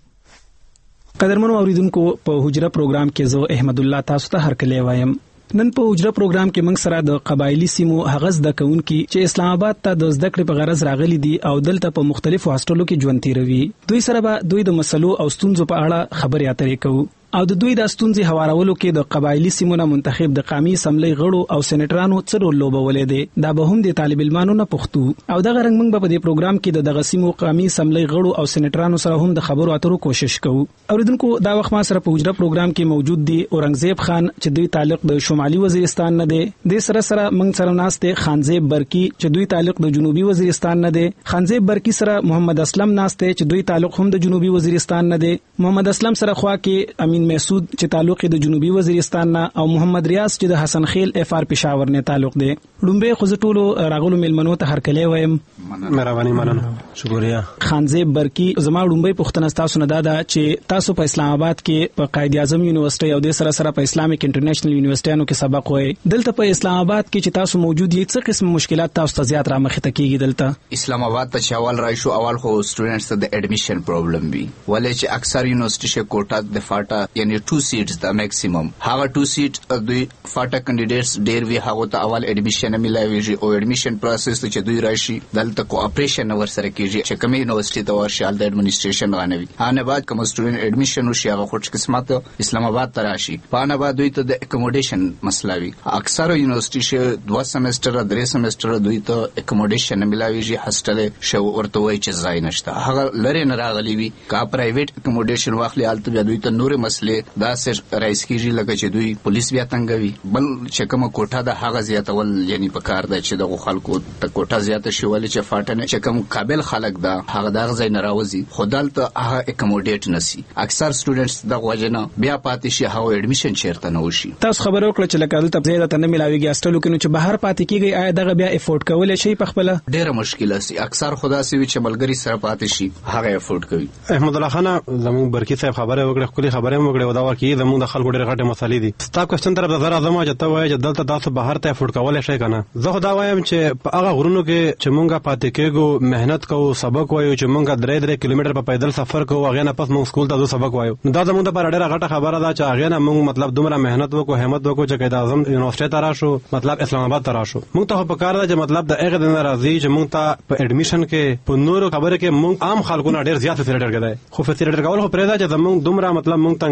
قدرمنو اوریدونکو، په حجره پروګرام کې زه احمد الله تاسو ته هرکلی وایم. نن په حجره پروګرام کې موږ سره د قبایلی سیمو هغه زده کوونکي چې اسلام آباد ته د زده کړې په غرض راغلي دي او دلته په مختلفو هاستلو کې ژوند تیروي، دوی سره به دوی د مسلو او ستونزو په اړه خبرې اترې کوو او د دوی د ستونزې هوارولو کې د قبایلی سیمونو منتخب د قومي اسمبلی غړو او سېنیټرانو څه رول لوبولې دي. دا به هم د طالب علمانو نه پوښتو او دغه رنګ موږ په دې پروګرام کې د دغه سیمو قومي اسمبلی غړو او سېنیټرانو سره هم د خبرو اترو کوشش کوو. اوریدونکو، دا وخت ما سره په حجره پروګرام کې موجود دي اورنګزیب خان چې دوی تعلق د شمالي وزیرستان نه دي. د سره سره موږ سره ناشته خانزیب برکی چې دوی تعلق د جنوبي وزیرستان نه دي. خانزیب برکی سره محمد اسلم ناشته چې دوی تعلق هم د جنوبي وزیرستان نه دي. محمد اسلم سره خوا کې امین مسعود چې تعلق د جنوبي وزیرستان نه او محمد ریاض چې د حسن خیل اف آر پېښور نه تعلق دی. لومبه خو ټولو راغلو ملمنو ته هرکلی وایم. مهرباني مننه، شکریا. خانزیب برکی، زما لومبه پښتنه تاسو نه دادا چې تاسو په اسلام آباد کې په قائد اعظم یونیورسيټي او د سره سره په اسلامیک انټرنیشنل یونیورسيټیانو کې سبق وای. دلته په اسلام آباد کې چې تاسو موجود یې څه قسم مشکلات تاسو ته زیات را مخ ته کیږي؟ دلته اسلام آباد ته چاول راي شو اول خو سټوډنټس ته د اډمیشن پرابلم وی ولې چې اکثر یونیورسيټي شه کوټا د فاټا یعنی ټو سیټس د میکسیمم هغه ټو سیټ دوی فاټا کینډیډیټس ډیر وی هغه ته اول اډمیشن ملایوي او اډمیشن پروسس ته چې دوی راشي دلته کوآپریشن ور سره کیږي چې کومې یونیورسيټي ته ورشي ال د اډمنستریشن غانوي. ان بعد کوم سټوډنټ اډمیشن وشي هغه خو قسمت اسلام آباد ته راشي. په ان بعد دوی ته د اکوموډیشن مسلاوي اکثر یونیورسيټي شه دوه سمستر درې سمستر دوی ته اکوموډیشن ملایوي هاستل شو ورته وای چې ځای نشته هغه لری نه راغلی وي. کا پرایویټ اکوموډیشن واخلي الته بیا دوی ته نور مسلې دا سر رئیس کیږي لکه چې دوی پولیس بیا تنګوي. بل چې کوم کوټه د هغه زیاتول یعنی په کار دی چې د خلکو ته کوټه زیاته شي ولې چې فاټنه چې کوم قابل خلک دا هغه دغه ځای نه راوځي خدالته هغه اکوموډیټ نسی. اکثر سټوډنټس د غوجنه بیا پاتې شي هغه اډمیشن چیرته نه وشي. تاسو خبر وکړه چې لکه دلته زیاده ته نه ملاويږي استلو کې نو چې بهر پاتې کیږي آیا دغه بیا افورد کول شي په خپل ډیره مشکله سي. اکثر خدا سي چې ملګری سره پاتې شي هغه افورد کوي. احمد الله خان زموږ برکی صاحب خبره وکړه خولي خبره وکړه دا ورکی زموږ د خلکو ډیره غټه مسالې دي. تاسو کوم طرف د زرا زما چې ته وایي چې دلته تاسو بهر ته افورد کول شي کنه. زه خدا وایم چې په هغه غرونو کې چې مونږه پاتې کېګو مهنت کوو سبق وایو چې مونږه درې درې کیلومتر په پیدل سفر کوو هغه نه پس مونږ سکول ته سبق وایو. دا زموږ لپاره ډیره غټه خبره ده چې هغه نه مونږ مطلب دومره مهنت وکړو همت وکړو چې قائد اعظم یونیورسيټي ته راشو مطلب اسلام آباد ته راشو. مونږ ته په کار ده چې مطلب د هغه د ناراضي چې مونږ ته په اډمیشن کې په نورو خبره کې مونږ عام خلکو نه ډیر زیات فیسیلیټر کړای خو فیسیلیټر کول خو پرېدا چې زمونږ دومره مطلب مونږ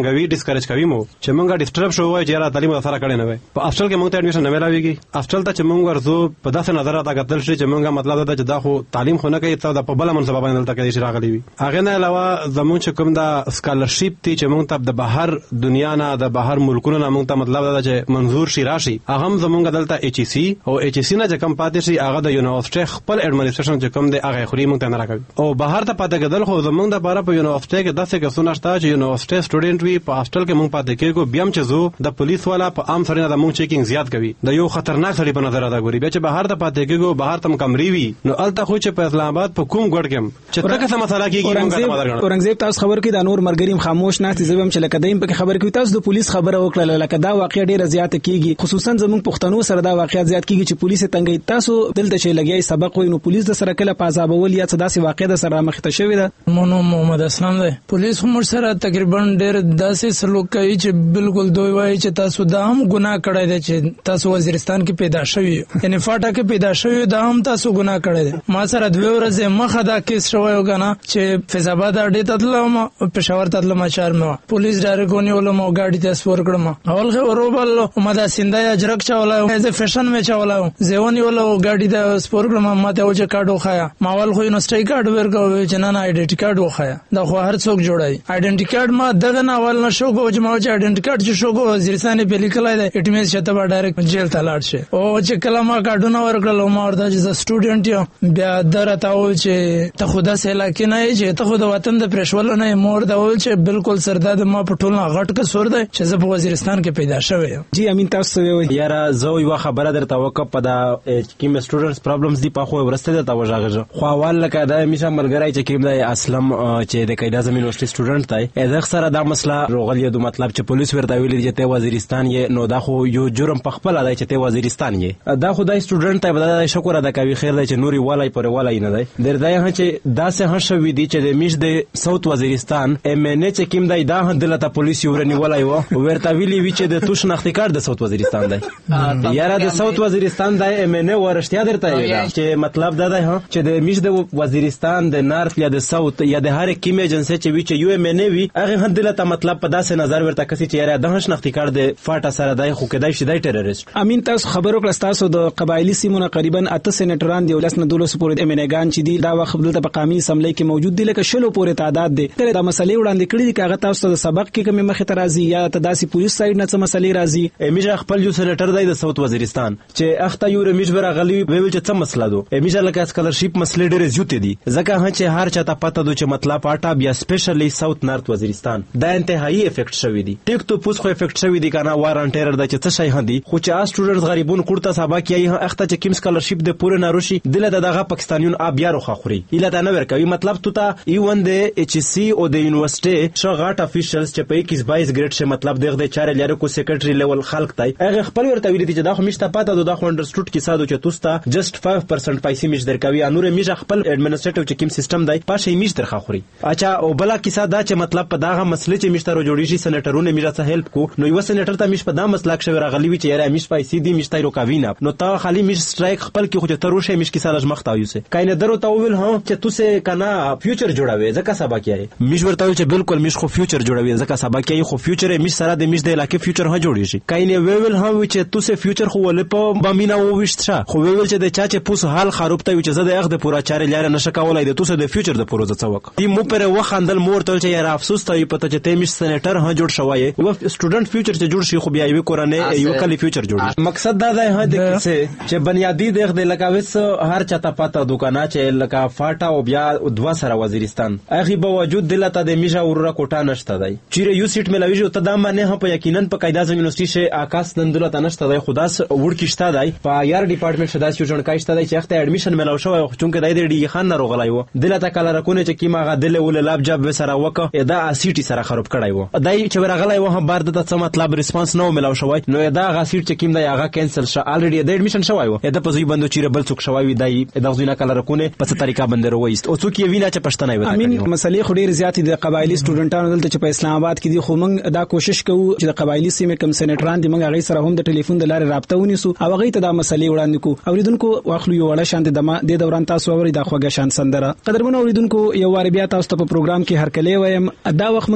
تنګوي ډیسکریج کوي مو چې موږ ډیسټرب شو وای چې را تعلیم سره کړي نه وای په هاستل کې موږ ته اډمیشن نه ملاويږي هاستل ته چې موږ ورزو په داسې نظر راته کتل شي چې موږ مطلب دا چې دا خو تعلیم خو نه کوي ته د په بل منصب باندې دلته کې شي راغلي وي هغه نه علاوه زموږ چې کوم دا سکالرشپ تی چې موږ ته د بهر دنیا نه د بهر ملکونو نه موږ ته مطلب دا چې منظور شي راشي هغه هم زموږ دلته ایچ ای سی او ایچ ای سی نه چې کوم پاتې شي هغه د یونیورسيټي خپل اډمنسټریشن چې کوم دی هغه خوري موږ ته نه راکوي او بهر ته پاتې کېدل خو زموږ د لپاره په یونیورسيټي کې داسې کې سوناشته چې یونیورسيټي سټوډنټ وي په هاستل کې موږ پاتې کېږو بیا هم چې زو د پولیس والا په عام سره د موږ چیکینګ زیات کوي د یو خطرناک سړي په نظر راغوري بیا چې بهر ته پاتې کېږو بهر تم کمري وي نو الته خو چې په اسلام آباد په کوم ګډ کې چې تاګه سم مسله کېږي موږ ته مدار غواړو اورنګزیب تاسو خبر کې د نور مرګریم خاموش نه چې زبم چې لکه دایم په خبر کې تاسو د پولیس خبره وکړه لکه دا واقعي ډیره زیات کېږي خصوصا زموږ پښتنو سره دا واقعیت زیات کېږي چې پولیس تنګي تاسو دلته چې لګیای سبق وي نو پولیس د سره کله پازابول یا څه داسې واقعیت سره مخته شوی ده مونږ محمد اسلام دی پولیس هم سره تقریبا ډیر داسې سلوک کوي چې بالکل دوی وایي چې تاسو دا هم ګناه کړی دی چې تاسو وزیرستان کې پیدا شوی یعنی فاټا کې پیدا شوی دا هم تاسو ګناه کړی دی ما سره دوه ورځې مخه دا کیس شوی وګنه چې فیض آباد اډې ته تلم پېښور ته تلم چار مې پولیس ډایرکټ ونیول مو غاډي ته سپور کړم اول خو وروبل ما دا سیندا اجرک چاولا از فیشن مې چاولا زيونی ول غاډي ته سپور کړم ما ته وجه کارت وخایا ما ول خو نو سټای کارت ورکو چې نه نه آیډنټی کارت وخایا دا خو هر څوک جوړای آیډنټی کارت ما دغه نه ول نه شو کو چې ما چې آیډنټی کارت چې شو کو وزیرستان په لیکلای دی اټ میز شته به ډایرکټ جیل ته لاړ شي او چې کلمه کارتونه ورکړل ما ورته چې سټوډنټ یم بیا درته و چې ته خدا سهلا کې نه چې ته خود وطن د پرشول نه مور دا ول چې بالکل سرداد ما په ټول غټ کې سور دی چې زه په وزیرستان کې پیدا شوی یم جی امین تاسو وی یاره زه یو خبره درته وکړم په دا کیم سټوډنټس پرابلمز دی په خو ورسته ته وژاغه خو اول لکه دا میشه ملګری چې کیم دی اسلم چې د قاعده زمين یونیورسيټي سټوډنټ دی اذا سره دا مسله روغلی د مطلب چې پولیس ورته ویل چې ته وزیرستان یې نو دا خو یو جرم په خپل دی چې ته وزیرستان یې دا خدای سټوډنټ ته بدل شکر ادا کوي خیر دی چې نوري والای پر والای نه دی درځي هه چې دا سه هه شوې دي چې د میش د ساوث وزیرستان ام ان ای چې کیم دی دا هندلته پولیس ورنی ولای و ورته ویلی وی چې د توش نختی کار د ساوث وزیرستان دی یاره د ساوث وزیرستان د ام ان ای ورشتیا درته چې مطلب دا دی چې د میش د وزیرستان د نارث یا د ساوث یا د هر کیم ایجنسی چې وی چې یو ام ان ای وی هغه هندلته مطلب په داسې نظر ورته کسي چې یاره د هش نختی کار د فاټا سره دی خو کدای شي دی ټیرریست امین تاسو خبرو کړه تاسو د قبایلی سیمونو تقریبا اته سېنیټران دی ولسنه دولس پورې ام ان ای ګان چې دی دا وخت دلته په قومي اسمبلی کې موجود دي لکه شلو پورې تعداد دي دا مسلې وړاندې کړې دي چې هغه تاسو ته سبق کې کومه مخه ترازی یا تداسي پولیس سایډ نه څه مسلې راځي امیجه خپل یو سېنیټر دی د ساوث وزیرستان چې اخته یو رمیج برغلی ویل چې څه مسله دو امیجه لکه سکالرشپ مسلې ډېرې زیاتې دي ځکه هه چې هر چاته پته دو چې مطلب پاټا بیا سپیشلی ساوث نارث وزیرستان دا انتهایی افیکټ شوی دی ټیک تو پوس خو افیکټ شوی دی کنه وارانټیر د چې څه شي هندي خو چې اس سټوډنټس غریبون کوړه سبق یې اخته چې کیم سکالرشپ د پوره ناروشي دله دغه پاکستانیون اب بیا روخه خوري اله دا نه ورکوي مطلب تو ته ایون د ایچ سی او د یونیورسيټي شو غاټ افیشلز چې په اکیس بایس ګریډ شه مطلب دغه د چاره لري کو سیکریټري لیول خلق تای هغه خپل ورته ویل چې دا خو مشته پاته دا خو انډرسټوډ کی ساده چې توستا جست پنځه پرسنټ پیسې مش درکوي انور میجه خپل اډمنسټریټیو چې کیم سیستم دی پاشه میش درخه خوري اچھا او بلا کی ساده چې مطلب په داغه مسله چې مشته رو جوړی شي سېنیټرونه میجه ته هیلپ کو نو یو سېنیټر ته مش په دا مسله کې راغلی وی چې یاره مش پیسې دی مشته رو کاوینا نو تا خالی مش سټرایک خپل کې خو ته روشه مش کی سالج مخته یوسه کاینه درو ته ویل ها چې تو سه کنا فیوچر جوړاوي ځکه سبا کیای مش ورته چې بالکل مش خو فیوچر جوړاوي ځکه سبا کیای خو فیوچر مش سره د مش د علاقې فیوچر ها جوړی شي کاینه ویل ها چې تو سه فیوچر خو ول په بامینا وښته خو ویل چې د چا چې پوس حال خراب ته چې زه د اخ د پورا چارې لاره نشه کولای د تو سه د فیوچر د پروزه څوک دی مو پر وخندل مور ته چې یاره افسوس ته پته چې ته مش سېنیټر ها جوړ شوی او سټوډنټ فیوچر چې جوړ شي خو بیا یو کورنه یو کلی فیوچر جوړ مقصد دا دی ها د کیسه چې بنیادی دغه د لکاوس هر چاته پته دکانه چې لکا فاټا او بیا دوا سره وزیرستان اخی باوجود دلته د میجا ورره کوټه نشته دی چیرې یو سیټ ملاویږي ته دا معنی هم په یقینا په قاعده زمين یونیورسيټي شه آکاس نندلته نشته دی خداس وړکشته دی په یار ډپارټمنټ شدا یو جنکای شته دی چې اخته اډمیشن ملاو شو چونکه دای د ډی خان نه روغلای وو دلته کله راکونه چې کیما غا دل ول لاب جاب سره وکه دا سیټي سره خراب کړای وو دای چې ورغلای وو هم بار د څه مطلب ریسپانس نو ملاو شوی نو دا غا سیټ چې کیم دی هغه کینسل شو الریډي د اډمیشن شوی وو دا په زوی بندو چیرې بل څوک شوی دای دا زوی نه کله راکونه په څه طریقه باندې رويست او څوک یې وینا چې پښتنه وي امین مسلې خو ډیر زیات دي قبایلی سټوډنټانو دلته چې په اسلام آباد کې دي خو موږ دا کوشش کوو چې د قبایلی سیمې کم سېنیټران دي موږ هغه سره هم د ټلیفون د لارې رابطه ونیسو او هغه ته دا مسلې وړاندې کوو اوریدونکو واخلو یو وړه شان د دوران تاسو اوري دا خوږه شان سندره قدرمن اوریدونکو یو وار بیا تاسو ته په پروګرام کې هر کله وایم دا وخت موږ سره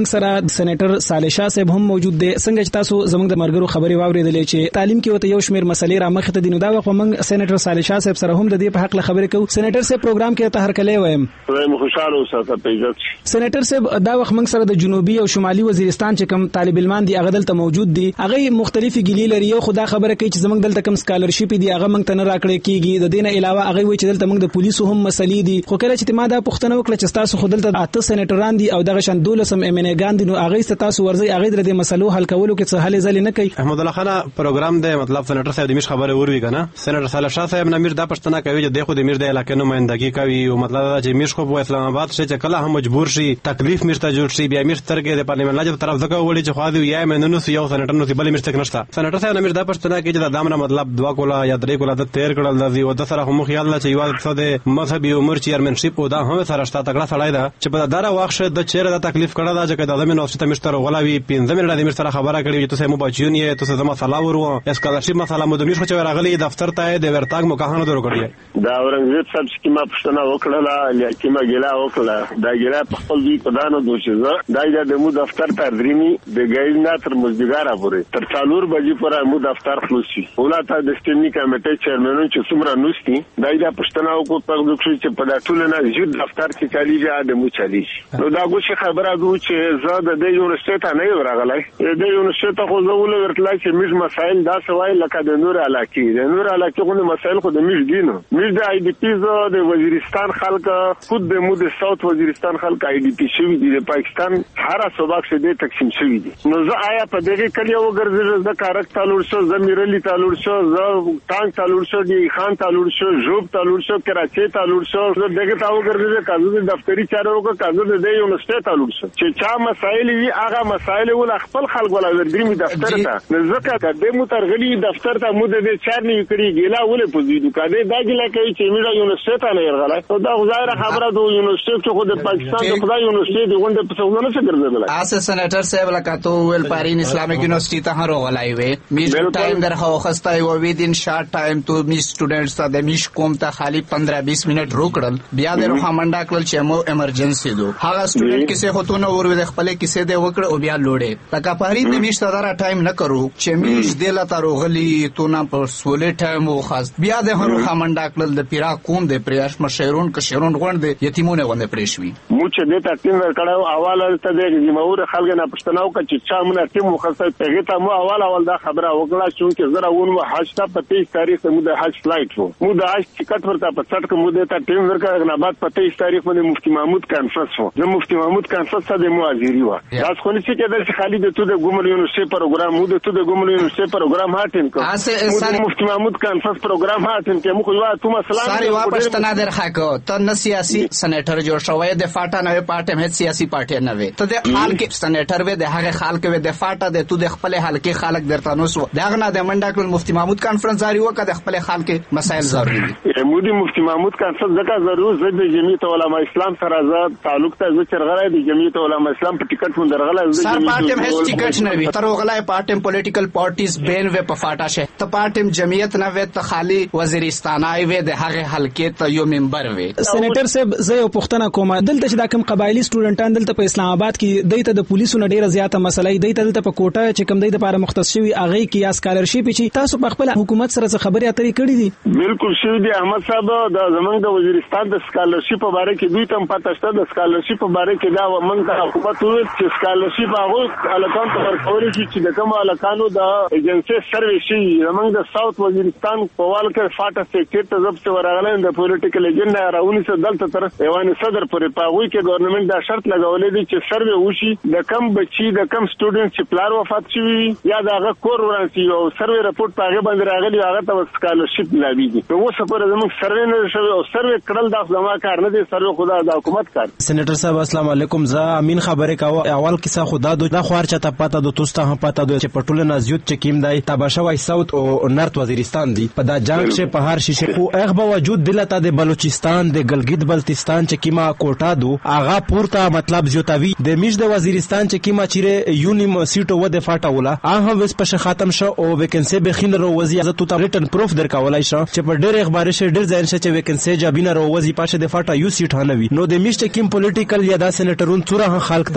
سېنیټر صالح شاه صاحب هم موجود دی. څنګه چې تاسو زموږ د مرګرو خبرې واورېدلې چې تعلیم کې وته یو شمېر مسلې را مخ ته دي، نو دا وخت موږ سېنیټر صالح شاه صاحب سره هم د دې په حق خبرې کوو. سېنیټر صاحب پروګرام کې ته هر کله وایم وایم خوشاله اوسه په عزت. سېنیټر صاحب دا وخت موږ سره د جنوبي او شمالي وزیرستان چې کوم طالب علمان دي هغه دلته موجود دي، هغه مختلفي ګیلې لري. یو خدا خبره کوي چې زموږ دلته کوم سکالرشپ دي هغه موږ ته نه راکړي کیږي. د دې نه علاوه هغه وایي چې دلته موږ د پولیسو هم مسلې دي. خو کله چې ما دا پوښتنه وکړه چې تاسو خو دلته اته سېنیټران دي او دغه شان دولسم ایم ان ګان دي، نو هغه ست تاسو ورځي هغه د مسلو حل کولو کې څه حل ځل نه کوي. احمد الله خان پروګرام دی، مطلب سېنیټر صاحب د مش خبره وروي کنه. سېنیټر صالح شاه صاحب نمیر دا پښتنه کوي چې دغه د میر د علاقې نمائندګي کوي او مطلب دا چې میر خو په اسلام آباد شي چې کله هم مجبور شي تکلیف میر ته جوړ شي، بیا میر ترګه د پارلیمنت لاجب طرف ځکه وړي چې خو دی یا منونو یو سېنیټر نو بل میر تک نشته. سېنیټر صاحب نمیر دا پښتنه کوي چې دا دامنه مطلب دوا کولا یا درې کولا د تیر کړل دی او د سره هم خیال چې یو څه د مذهبي عمر چیرمنشپ او دا هم سره شته تکړه سړی دا چې په دره واخ د چیرې د تکلیف کړه دا چې د زمين او ست مشتر غلاوي پنځه منټه د میر سره خبره کړې چې تاسو مو بچیون یې تاسو زما سلام ورو اسکالرشپ مسله مو د میر خو چې راغلي دفتر ته د ورتاګ مو کاهانه درو کړی دا اورنګزیب صاحب چې ما پښتنه وکړه لکه ما ګلا وکړه دا ګلا په خپل دی په دانو دوشزه دا د مو دفتر ته درېمي د ګایز نه تر مزدګاره پورې تر څلور بجې پورې مو دفتر خلاص شي. ولاته د سټینی کمیټې چیرمنون چې څومره نوستي دا د پښتنه او په دغه چې په دټول نه یو دفتر کې چالي د مو چالي نو دا ګوښه خبره ده چې زه د دې یونیورسيټي ته نه راغلی. د یونیورسيټي ته خو زه ول ورتلای چې مش مسائل دا سوای لکه د نور علاقې د نور علاقې غو مسائل خو د مش دینو مش د آی ډی پی زو د وزیرستان خلک خود د مو د ساوث وزیرستان خلک آی ډی پی شوی دي د پاکستان هر صوبه کې د تقسیم شوی دي. نو زه آیا په دغه کلیو وګرځم د کارک تعلق شو زمیرلی تعلق شو زه ټانک تعلق شو دی خان تعلق شو جوب تعلق شو کراچي تعلق شو دغه تا وګرځم کازو د دفتری چارو کو کازو د یونیورسيټي تعلق شو چې چا مسائل وی هغه مسائل ول خپل خلک ولا ورګري دفتر ته نزدکه د مترغلي دفتر ته مو د چار نه کړی ګیلا ولې پوزیدو کده دا ګیلا کوي چې میرا یونیورسيټي نه ورغله او دا ظاهر خبره د یونیورسيټي خو د پاکستان د خدای یونیورسيټي د غونډه په څونه څه ګرځیدل. اسه سېنیټر صاحب لکه تو ول پارین اسلامیک یونیورسيټي ته هر ولای وي میش ټایم درخوا خستای و وی دین شارټ ټایم تو می سټوډنټس ته د میش کوم ته خالی پندرہ بیس منټ روکړل بیا د روح منډا کول چې مو ایمرجنسي دو هغه سټوډنټ کیسه هوتونه ور د خپل کیسه د وکړه او بیا لوړې لکه پارین د میش ته ټایم نه کرو چې میش د لته روغلی تو نه پر سولې ټایم او خاص بیا د روح منډا کول د پیرا کوم د پریاش مشهرون ک شهرون غوند یتیمونه غوند پریشوي مو چې د تاکین ورکړاو اواله ته د جمهور خلک نه پښتناو ک چې چا مونږ ټیم مخصص پیغه ته مو اواله اول دا خبره وکړه چې زرا ون مو حج ته په تیس تاریخ مو د حج فلایټ وو مو د حج ټیکټ ورته په څټ ک مو د ته ټیم ورکړه نه بعد په تیس تاریخ باندې مفتي محمود کانفرنس وو د مفتي محمود کانفرنس ته د موازیری وو تاسو خو نشئ کېدل چې خالد ته د ګومر یونیورسيټي پروګرام مو د ته د ګومر یونیورسيټي پروګرام هاټین کو مفتي محمود کانفرنس پروګرام هاټین کې مو خو یو ته مسله ساري واپس تنا درخه کو ته نه سیاسي سېنیټر جوړ شوی د فاټا نه پارټي هم سیاسي پارټي نه وي ته د حال کې سېنیټر وې د هغه حال کې د فاټا د تو د خپل حال کې خلک درته نو سو داغه نه د منډا کول مفتي محمود کانفرنس جاری وکړه د خپل حال کې مسائل ضروري دي. مودي مفتي محمود کانفرنس ځکه ضرور زه د جمعیت علماء اسلام سره زه تعلق ته زه چرغړای د جمعیت علماء اسلام په ټیکټ مون درغله زه سر پارټي هیڅ ټیکټ نه وي تر وغلای پارټي پولیټیکل پارټیز بین و په فاټا شه ته پارټي جمعیت نه وي ته خالی وزیرستانای وي د هغه حلقې ته یو منبر وي. سېنیټر صاحب زه یو پښتنه کوم دلته چې دا کوم قبایلی سټوډنټان دلته په اسلام آباد کې دایته د پولیسو نه ډیره زیاته مسلې دایته دلته په کوټه چې کوم دای د لپاره مختص شوی اغه کې یا سکالرشپ چې تاسو په خپل حکومت سره خبرې اترې کړې دي. بالکل شوی دی احمد صاحب د زمنګ د وزیرستان د سکالرشپ په اړه کې دوی تم پاتې شته د سکالرشپ په اړه کې دا ومنګ ته حکومت وایي چې سکالرشپ هغه الکان ته ورکول شي چې د کوم الکانو د ایجنسی سرویس شي زمنګ د ساوث وزیرستان په وال کې فاټا سیکټر ته ضبط ورغله د پولیټیکل ایجنډا راونی سره دلته تر ایوان صدر پورې پاوی کې ګورنمنت دا شرط لګولې دي چې سروې وشي د کم بچي د کم سټوډنټ چې پلار وفات شوی یا دغه کور ورانسي او سروې رپورټ پاغه باندې راغلی هغه ته سکالرشپ لابيږي نو اوس په زموږ سروې نه شوی او سروې کړل د زما کار نه دي سروې خدا د حکومت کار. سېنیټر صاحب السلام علیکم زه امین خبرې کاوه اول کیسه خدا د خوار چته پاته د توسته هم پاته د چې پټول نازیوت چې کیم دی تباشه وای ساوث او نارت وزیرستان دی په دا جنگ چې په هر شیشه خو هغه باوجود دلته د بلوچستان د ګلګت بلتستان چې کیما کوټا دو هغه پورته مطلب زیاتوي د میش د وزیرستان چې کیما چیرې یونیم سیټو و د فاټا ولا هغه وس په ختم شو او ویکنسي به خین روزي زه تو ریټن پروف درکولای شم چې په ډېر اخبار شه ډېر ځای چې ویکنسي جابینه روزي پاشه د فاټا یو سیټ هنوي نو د میش چې کیم پولیټیکل یا د سېنیټرون څوره خلک تای دغه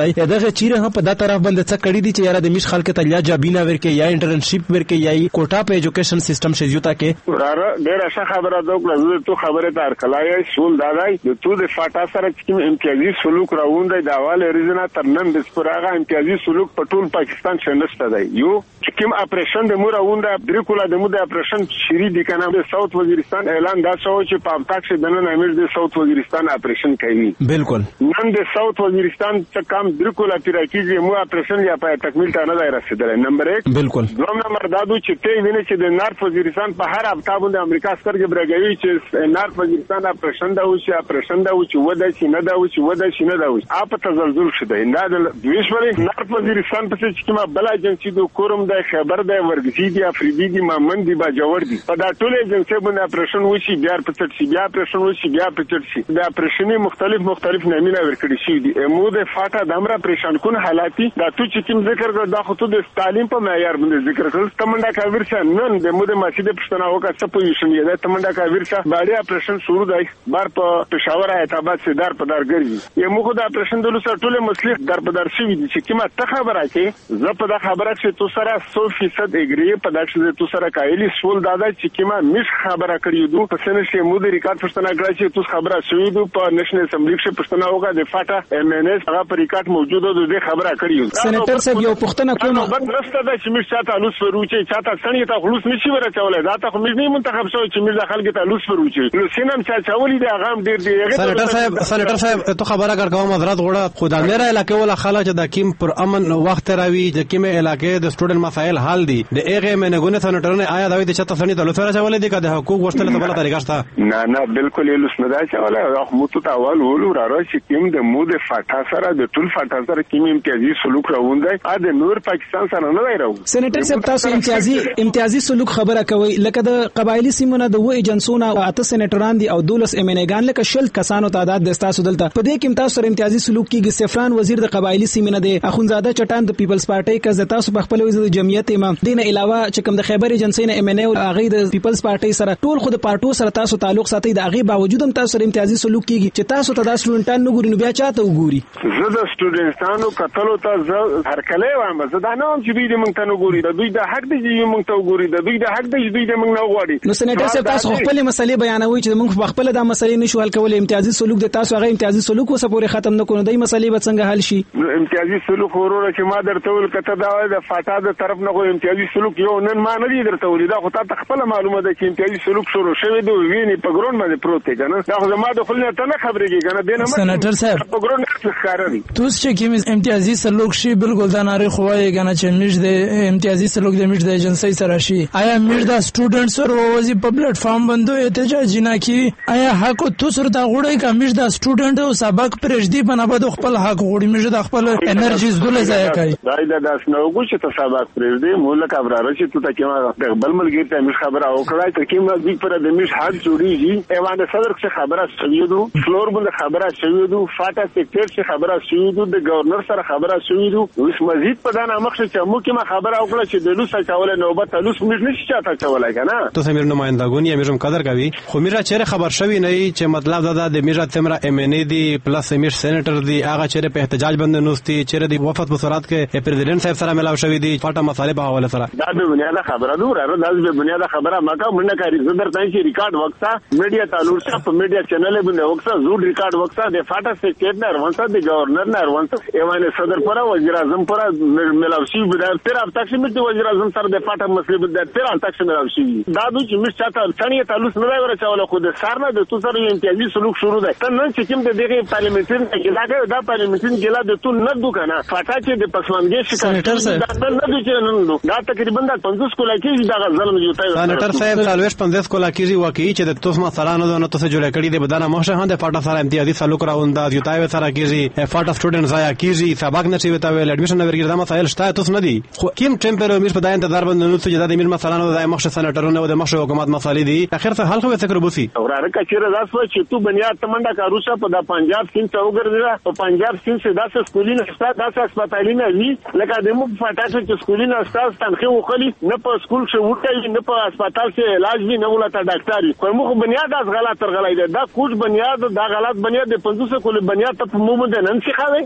تاسو چیرې هم په دا طرف باندې څه کړی دي چې یاره د میش خلک ته یا جابینا ورکې یا انټرنشپ ورکې یا کوټا په ایجوکیشن سیستم شزیوتا کې وراره ډېر ښه خبره ده کړه ته خبره دار کلای سول دادای د تو د فاټا سره چې امتیازي سلوک راوندای د اول ریزنا تر نن د سپراغه امتیازي سلوک په ټول پاکستان شنسته دی یو چې کوم اپریشن د مور راونده درې کوله د مو د اپریشن شری دي کنه د ساوث وزیرستان اعلان دا شو چې په تاک شه د نن امیر د ساوث وزیرستان اپریشن کوي بالکل نن د ساوث وزیرستان څخه کم درې کوله ترکیږي مو اپریشن یا په تکمیل ته نه دی رسیدلی نمبر یک بالکل دوم نمبر دا دو چې ته وینې چې د نارت وزیرستان په هر هفته باندې امریکا سترګې برګوي چې نارت وزیرستان اپریشن دا وشي اپریشن دا وشي ودا چې نه دا وشي ودا چې نه دا وشي اپ تزلزل شته نه د دویشوري نارت وزیرستان په چې کومه بل ایجنسی د کوروم د خبر د ورګزي دي افریدي دي مامن دي باجوړ دي په دا ټول ایجنسی باندې اپریشن وشي بیا په څټ شي بیا اپریشن وشي بیا په څټ شي دا اپریشني مختلف مختلف نامونه ورکړي شي دي مو د فاټا د امر اپریشن کون حالاتي دا تو چې کوم ذکر کړ دا خو ته د تعلیم په معیار باندې ذکر کړل تمنډا کاویر شه نن د مو د مسجد پښتنه وکړه څه پوزیشن یې دا تمنډا کاویر شه باندې اپریشن شروع دی بار په پېښور ایتاباد سي دار په دار ګرځي یو مخ د اپریشن د لوسه ټوله مسلک در په در شي دي چې کومه ته خبره کې زه په دا خبره چې تو سره سو فیصد اګری په دا چې تو سره کایلی سول دادا چې کومه مش خبره کړی دو په سن شي مو د ریکارډ پښتنه کړی چې تو خبره شوی دو په نېشنل اسمبلی کې پښتنه وکړه د فاټا ایم ان اس هغه په ریکارډ موجود دی د خبره کړی سېنیټر صاحب یو پښتنه کوم بد رسته ده چې مش چاته لوس وروچي چاته سړی ته خلوص نشي ورچولای دا ته مش نه منتخب شوی چې مش داخل کې ته لوس وروچي نو سینم چا چولې دی هغه ډیر دی سېنیټر صاحب سېنیټر صاحب ته خبره کړ کوم حضرت غوړه خدای مېره علاقې ولا خلک د کیم پر امن وخت راوي د کیمه علاقې د سټوډنټ مسائل حل دي د هغه منګونه سېنیټرونه آیا دا وي چې چاته سړی ته لوس ورچولای دي کده حقوق ورسته ته بل طریقه شته نه نه بالکل یې لوس نه دا چولای خو مو ته اول ولو را راشي کیم د مو د فاټا سره د ټول فاټا سره کیم امتیازي سلوک راوندای ا د نور پاکستان سره نه دی راو سېنیټر صاحب تاسو امتیازي امتیازي سلوک خبره کوي لکه د قبایلی سیمونه د و ایجنسونو اته سېنیټران دي او دولس ایم ان ایګان لکه شل کسانو تعداد د تاسو دلته په دې کې تاسو سره امتیازي سلوک کیږي سفران وزیر د قبایلی سیمونه دی اخونزاده چټان د پیپلز پارټي کز تاسو په خپل وزیر جمعیت امام دین علاوه چې کوم د خیبر ایجنسی نه ایم ان ای او هغه د پیپلز پارټي سره ټول خود پارټو سره تاسو تعلق ساتي د هغه باوجود هم تاسو سره امتیازي سلوک کیږي چې تاسو ته د سټوډنټانو نو ګوري نو بیا چاته وګوري زه د سټوډنټانو کتلو ته هر کله وایم زه دا نه هم چې دوی د مونږ ته نه ګوري د دوی د حق دی چې مونږ ته وګوري د دوی د حق دی چې دوی د مونږ نه غواړي نو سېنیټر صاحب تاسو خپل مسلې بیانوي چې موږ په خپل د مسلې نشو حل کولای امتیازي سلوک د تاسو هغه امتیازي سلوک وسه پورې ختم نه کړو دای مسلې به څنګه حل شي نو امتیازي سلوک وروره چې ما درته ول کته دا د فاټا د طرف نه غو امتیازي سلوک یو نن ما نه دی درته ول دا خو ته خپل معلومه ده چې امتیازي سلوک شروع شوی دی ویني په ګرون باندې پروت دی کنه دا خو ما د خپل نه نه خبرېږي کنه دینه سېنیټر صاحب په ګرون څه ښکاري توس چې کوم امتیازي سلوک شي بالکل دا ناری خوای کنه چې میش د امتیازي سلوک د میش د ایجنسی سره شي آیا میش د سټوډنټس سره وځي په پلیټ فارم باندې احتجاج نه کی آیا حق تو سره دا غوړی کا میش د سټوډنټ او سبق پرېږدي په نه بده خپل حق غوړي میش د خپل انرژیز ګل ځای کوي دا دا داس نو کو چې ته سبق پرېږدي مولک ابرار چې ته کېما بل ملګری ته میش خبره او کړای ته کېما د پر د میش حق جوړیږي ایوان صدر څخه خبره شوی دو فلور باندې خبره شوی دو فاټا سیکټر څخه خبره شوی دو د گورنر سره خبره شوی دو اوس مزید په دا نامخ چې مو کې ما خبره او کړه چې د لوس چاوله نوبت لوس میش نشي چاته چولای کنه تو سمیر نمائندګون یې میرم قدر کوي خو میرا چیرې خبر شوی نه چې مطلب دا د میرا تمرا ایم ان ای دی پلس میش سېنیټر دی هغه چیرې په احتجاج باندې نوستي چیرې دی وفد په صورت کې پریزیدنت صاحب سره ملاو شوی دی فاټا مسالې په حواله سره دا به بنیاده خبره دور را دا به بنیاده خبره ماکه منډه کاری زدر تای چې ریکارډ وکړه میډیا تعلق څخه په میډیا چینل باندې وکړه زوډ ریکارډ وکړه د فاټا سیکټر ورنسا د گورنر نه ورنسا ایوان صدر پر وزیر اعظم پر ملاو شي بده تر اب تک چې وزیر اعظم سره د فاټا مسلې بده تر اب تک ملاو شي دا دوی چې مش چاته ثانیه تعلق نه ورچاوله خو د سارنه د تو سره امتیازي سلوک شروع ده ته نن چې کوم د دغه پارلیمنتین کې دا پارلیمنتین کې لا د تو نه دوکنه فاټا چې د پسمانګي شکایت دا نه دوی چې نن دو دا تقریبا د پنځوس کولا کې دا ظلم جوړای سېنیټر صاحب سالويش پنځوس کولا کې واقعي چې د توس مسله نه نه تاسو جوړ کړی دی بدانه مخشه هم د فاټا سره امتیازي سلوک راوندا یوتای سره کېږي فاټا سټوډنټ ځای کېږي سبق نه چوي تا ویل اډمیشن ورګر دا مسایل شته تاسو نه دي خو کوم ټیمپر میر په داین انتظار باندې نو چې د میر مسله نه د مخشه سېنیټرونه او د مخشه حکومت مسالې دي اخر څه حل خو څه کړبوسی اوراره کچره داس و چې تو بنیاد تمنډه کاروسا په د پنجاب سین څو ګرځي په پنجاب سین څخه داسې سکولینه شته داسې هسپتالینه وی لکه د مو فاټا چې سکولینه استاد تنخې وخلی نه په سکول څخه وټای نه په هسپتال څخه علاج وی نه ولته ډاکټري خو مو بنیاد از غلط تر غلای ده دا کوم بنیاد دا غلط بنیاد د پنځوس کول بنیاد ته مو مونږ نه نشي خاوي سېنیټر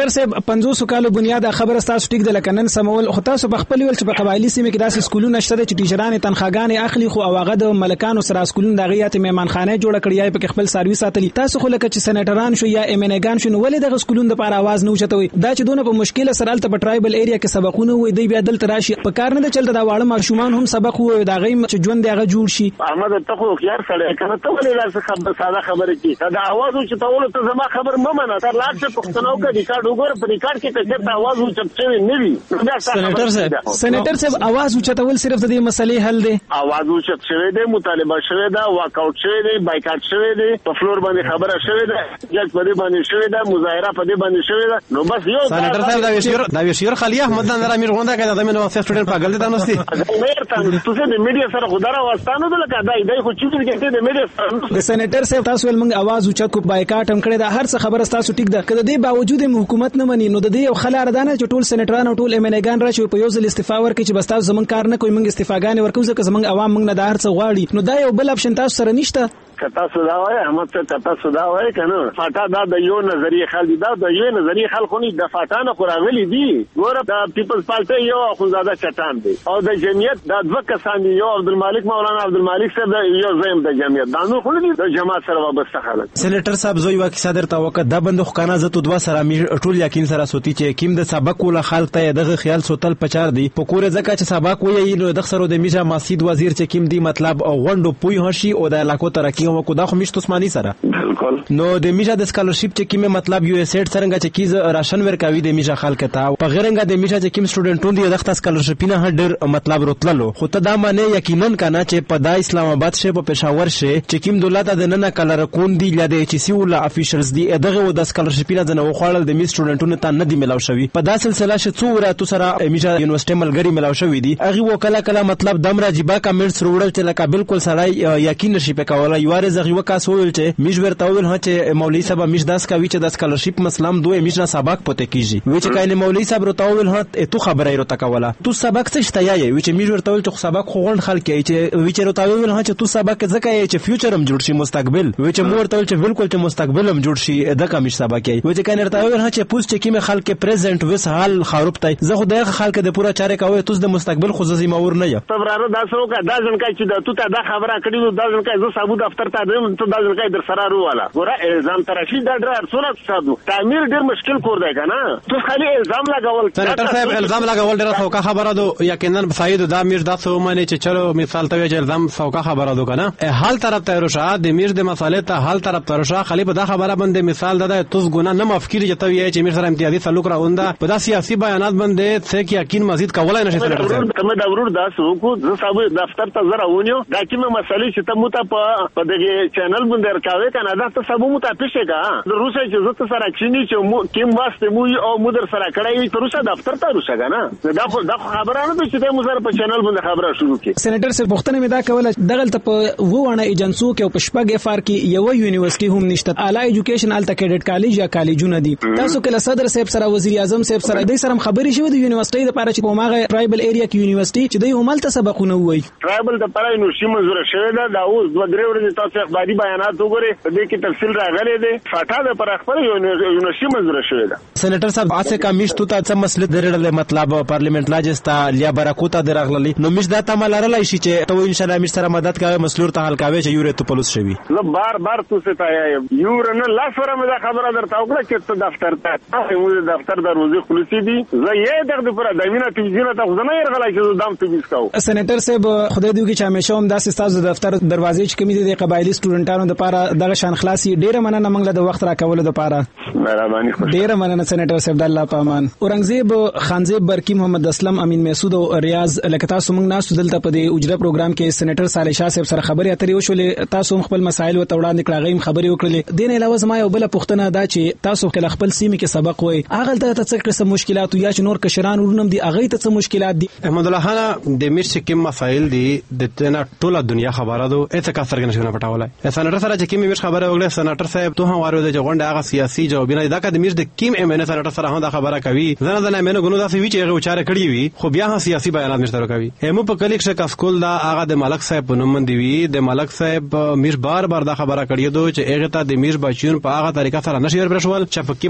سېنیټر صاحب پنځوس کالو بنیاد خبره تاسو ټیک د لکنن سمول خو تاسو په خپل ول چې په قبایلی سیمه کې داسې سکولونه شته چې ټیچران تنخواګانې اخلي خو هغه د ملکانو سره سکولونه دغه یات میمانخانه جوړ کړی یا په خپل سرویس ساتلی تاسو خو لکه چې سېنیټران شو یا ایمنګان شو ولې دغه سکولونه د پاره आवाज نه اوچتوي دا چې دونه په مشکله سره الته په ټرایبل ایریا کې سبقونه وي دی بیا دلته راشي په کار نه چلته دا واړه ماشومان هم سبق وي دا غي چې ژوند هغه جوړ شي احمد ته خو خيار سره کنه ته ولې لاسه خبر ساده خبره کی دا आवाज اوچتول ته زما خبر مې منه تر لاټ څه پښتنو کې ریکارډ وګور په ریکارډ کې ته چې आवाज اوچتوي نه وي سېنیټر صاحب سېنیټر صاحب आवाज اوچتول صرف د دې مسلې حل دی आवाज اوچت شوی دی مطالبه شوی دا واک اوټ شوی دی بایکاټ شوی دی په فلور باندې خبره شوی دی جج په دې باندې شوی دا مظاهره په دې باندې شوی دا نو بس یو سېنیټر صاحب دا وشیر دا وشیر خلی احمد نن را میر غونډه کړه د منو سټوډنټ په ګل دي تاسو مېر تاسو ته د میډیا سره خدای راوستانه دلته دا دای خو چې کې د میډیا سره د سېنیټر صاحب تاسو ول موږ आवाज اوچت کو بایکاټ هم کړی دا هر څه خبره تاسو ټیک ده کله دې باوجود حکومت نه مني نو د دې یو خلار دانه چې ټول سېنیټران او ټول ایمنګان راشي په یو ځل استعفا ورکړي چې بس تاسو زمون کار نه کوي موږ استعفاګانې ورکوځو که زمون عوام موږ نه د هر څه غواړي نو دا یو بل اپشن تاسو سره نشته کتا سودا وای احمد ته کتا سودا وای کنه فاټا دا د یو نظریه خل دا د یو نظریه خل خو نه د فاټا نه قراغلی دی ګوره د پیپلز پارټي یو اخوندزاده چټان دی او د جمعیت د دوه کسان دی یو عبدالمالک مولانا عبدالمالک صاحب یو زیم د جمعیت دا نو خو نه د جماعت سره وابسته خلک سېنیټر صاحب زوی واکي صدر ته وکړه د بندو خانه زته دوه سره می ټول یقین سره سوتی چې کیم د سبق ول خلک ته دغه خیال سوتل پچار دی په کوره ځکه چې سبق وایي نو د خسرو د میجا مسجد وزیر چې کیم دی مطلب او غونډو پوی هشي او د علاقو ترقی او کو دا خو مشت عثماني سره بالکل نو د میجا د سکالرشپ چې کیمه مطلب یو اس ایډ څنګه چې کیز راشن ورکاوي د میجا خلک ته په غیرنګ د میجا چې کیم سټوډنټون دی دغه سکالرشپ نه هډر مطلب روتللو خو ته دا معنی یقینا کنه چې په د اسلام آباد شه په پېښور شه چې کیم دولت د نن کلر کون دی ل د ایچ سی ول افیشلز دی دغه و د سکالرشپ نه د نو خوړل د می سټوډنټونو ته نه دی ملاو شوی په دا سلسله شه څو وراتو سره میجا یونیورسيټي ملګری ملاو شوی دی هغه وکلا کلا مطلب دم راجیبا کمنټس وروړل چې لکه بالکل سړی یقین نشي په کوله یواره زغ یو کاس وویل چې میش ورته ویل چې مولوی صاحب میش داس کوي چې د سکالرشپ مسلم دوه میش نه سبق پته کیږي وی چې کاینه مولوی صاحب ورته ویل هه تو خبره ایرو تکوله تو سبق څه شته یې وی چې میش ورته ویل چې سبق خو غون خلک یې چې وی چې ورته ویل هه چې تو سبق ځکه یې چې فیوچر هم جوړ شي مستقبل وی چې مور ته ویل چې بالکل چې مستقبل هم جوړ شي د کمیش سبق یې وی چې کاینه ورته ویل هه چې پوس چې کیمه خلک پریزنت وس حال خروب ته زه خو د خلک د پورا چاره کوي تو د مستقبل خو زې مور نه یم تبراره دا سره کا دا ځن کای چې دا تو ته دا خبره کړی دا ځن کای زه صاحب دفتر ته دم ته دا ځن کای در سره رو والا ګوره الزام ترشی دا ډېر سونه صاحب تعمیر ډېر مشکل کور دی کنه تو خالي الزام لګول سېنیټر صاحب الزام لګول ډېر څوکا خبره دو یقینا سعید دا میر دا سو معنی چې چلو مثال ته چې الزام څوکا خبره دو کنه حال طرف ته روشا د میر د مسالې ته حال طرف ته روشا خلی په دا خبره باندې مثال ده توس ګنا نه مفکر چې ته یې چې میر سره امتیازي سلوک راونده په دا سیاسي بیانات باندې څه کې یقین مزید کولای نشي سېنیټر صاحب ته دا ورور دا سو کو زه صاحب دفتر ته زرا ونیو دا کومه مسالې چې ته مو ته په دغه چینل باندې راکاوي کنه دا ته صاحب مو ته پېښه کا د روسي چې زه سره کینی چې کیم واسطه مو او مدر سره کړای تر اوسه دفتر ته روسه کنه دا خو دا خبره نه ده چې مو سره په چینل باندې خبره شروع کی سېنیټر صاحب پښتنه مې دا کوله دغه ته په وونه ایجنسو کې او په شپږ اف ار کې یو یونیورسيټي هم نشته اعلی ایجوکیشن الته کیډټ کالج یا کالجونه دي تاسو کله صدر صاحب سره وزیر اعظم صاحب سره د سره خبرې شوې د یونیورسيټي لپاره چې په ماغه ټرایبل ایریا کې یونیورسيټي چې دوی همالته سبقونه وایي ټرایبل د پرای نو شي منزور شوی دا د اوس دوه درې ورځې تاسو اخباري بیانات وګورئ په دې کې تفصیل راغلی دی فاټا د پر خبر یونیورسيټي منزور شوی دا سېنیټر صاحب اسه کا میش تو ته څه مسله درېړل مطلب پارلیمنت لاجستا لیا برکوتا درغللی نو میش دا ته مالرلای شي چې ته ان شاء الله میش سره مدد کوي مسلور ته حل کوي چې یوره ته پولیس شوی زه بار بار تو څه ته یور نه لاس ور مې دا خبره درته وکړه چې ته دفتر ته مو دفتر دروازې خلاصې دي زه یې دغه پر دمینه تلویزیون ته خو نه يرغلای چې دام ته بیس کاو سېنیټر صاحب خدای دې چې همیشه هم داسې تاسو دفتر دروازې چې کمی دي د قبایلی سټوډنټانو لپاره دغه شان خلاصي ډیره مننه موږ له وخت راکولو لپاره مهرباني خوش ډیره مننه سېنیټر صاحب د الله پامان اورنګزیب خانزیب برکی محمد اسلم امین مسعود او ریاض لکه تاسو موږ ناسو دلته په دې اجره پروګرام کې سېنیټر صالح شاه صاحب سره خبرې اترې وشولې تاسو خپل مسایل او توړاندې کړه خبرې وکړلې دین علاوه زما یو بل پوښتنه دا چې تاسو کله خپل سیمه کې سبق وای هغه ته څه قسم مشکلات یا چې نور کشران ورونم دي هغه ته څه مشکلات دي احمد الله خان د میر سکم مسایل دي د تنا ټوله دنیا خبره ده اته کا سرګن شنه پټاولای سېنیټر سره چې کیم میر خبره وکړه سېنیټر صاحب ته هم وارو د غونډه هغه سیاسي جوابونه دا که د میر د کیم ام ان سېنیټر سره هم دا خبره کوي زنه زنه مینه غنو دا سی وی چې هغه چاره کړی وي خو بیا هم سیاسي بیانات مشترک کوي همو په کلیک شه کاسکول دا هغه د ملک صاحب په نوم دی وی د ملک صاحب میر بار بار دا خبره کړی دو چې هغه ته د میر بچیون په هغه طریقه سره نشي ورپرشول چې په کیم انداز سره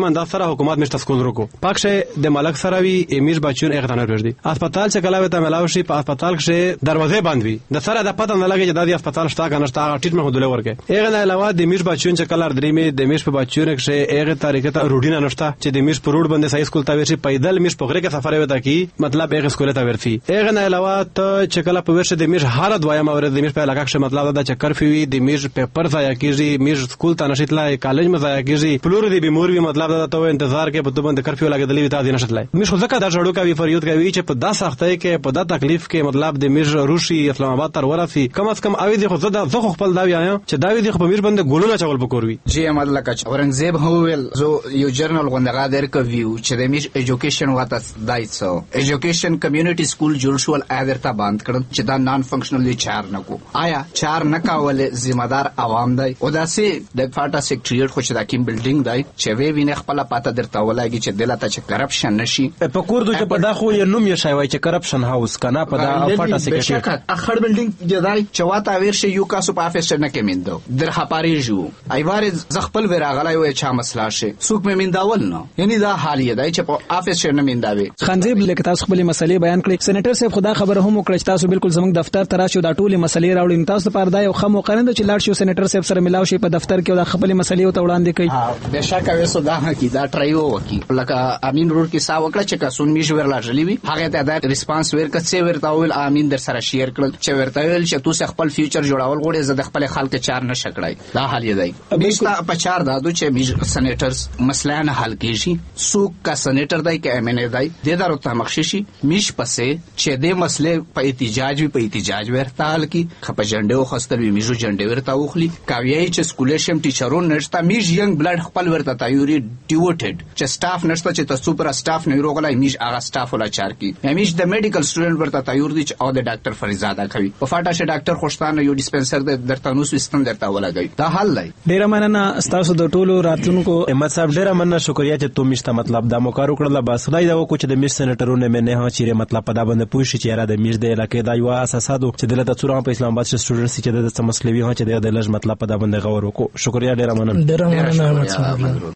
دا حکومت مشت سکول روکو پکښ د ملک سره وی امیش بچون اغتنه ورځي هسپتال چې کله وته ملاو شي په هسپتال کې دروازه بند وي د سره د پته نه لګي چې د هسپتال شتا کنه شتا ټریټمنټ هدول ورکه اغه نه علاوه د میش بچون چې کله درې می د میش په بچون کې اغه طریقې ته روډینه نشته چې د میش په روډ باندې سای سکول ته ورشي پیدل میش په غره کې سفر وته کی مطلب اغه سکول ته ورسي اغه نه علاوه ته چې کله په ورشه د میش هر دوایم اور د میش په علاقه کې مطلب دا چې کرفیو وي د میش پیپر ځای کیږي میش سکول ته نشیتلای کالج مزه کیږي پلور دی بیمور وي مطلب دا ته انتظار کې په تو باندې کرفیو لګیدلی وي تاسو نشیتلای میش خو ځکه دا جوړو کوي فریاد کوي چې په دا سختۍ کې په دا تکلیف کې مطلب د میش روشي اسلام آباد تر ورسي کم از کم اوی دی خو زدا زه خپل دا وایم چې دا وی دی خو په میش باندې ګولونه چول پکور وي جی احمد لکه اورنګزیب هوول زو یو جرنل غونډه در کوي چې د میش ایجوکیشن واته دایڅو ایجوکیشن کمیونټي سکول جوړ شول اذرته باند کړم چې دا نان فنکشنلی چار نه کو آیا چار نه کاول ذمہ دار عوام دی او داسې د فاټا سیکریټریټ خو چې دا کیم بلډینګ دی چې وی وینې خپل پاته درته ولایږي چې دلته چې کرپشن نشي په کوردو چې په دا خو یې نوم یې شای وای چې کرپشن هاوس کنه په دا فاټا سیکریټریټ اخر بلډینګ جدای چواته ورشه یو کاسو په افیس نه کې میندو در خپاریجو ایوار زخپل وراغلای وای چا مسله شي سوق مې مینداول نه یعنی دا حال یې دی چې په افیس نه مینداوي خنزیب لیک تاسو خپل مسلې بیان کړې سېنیټر صاحب خدا خبره هم وکړه چې تاسو بالکل زموږ دفتر ته راشئ دا ټولې مسلې راوړئ تاسو لپاره دا یو ښه موقع نه ده چې لاړ شئ سېنیټر صاحب سره ملاو شئ په دفتر کې دا خپل مسلې ته وړاندې کړئ بهشکه وسو دا کی دا ټرایو وکي لکه امین روډ کې سا وکړه چې کسون میش ورلا جلی وی هغه ته دا ریسپانس ورکړ چې ورته ویل امین در سره شیر کړل چې ورته ویل چې تاسو خپل فیوچر جوړاول غوړې زده خپل خلک چار نه شکړای دا حال یې دی میشتا په چار دادو چې میش سېنیټرز مسله نه حل کیږي سوق کا سېنیټر دی کې ایم ان ای دی د دارو ته مخششي میش پسې چې د مسله په احتجاج وی په احتجاج ورته حل کی خپ جنډو خستر وی میشو جنډو ورته وخلی کاویای چې سکولشم ټیچرون نشتا میش ینګ بلډ خپل ورته تایوري ډیوټډ چې سټاف نشته چې تاسو پر سټاف نه روغلای میش هغه سټاف ولا چار کی همیش د میډیکل سټوډنټ ورته تایور دي چې او د ډاکټر فریزاده کوي په فاټا شه ډاکټر خوشتانه یو ډیسپنسر د درته نو سیستم درته ولګي دا حل دی ډیر مننه تاسو د ټولو راتلونکو احمد صاحب ډیر مننه شکریا چې تو میشته مطلب دا موکارو کړل بس خدای دا وکړي چې د میش سېنیټرونه مې نه ها چیرې مطلب په دا باندې پوښتنه چې را د میش د علاقې دا یو اساساتو چې دلته څورا په اسلام آباد شه سټوډنټ چې د مسلوي ها چې د لږ مطلب په دا باندې غور وکړو شکریا ډیر مننه ډیر مننه احمد صاحب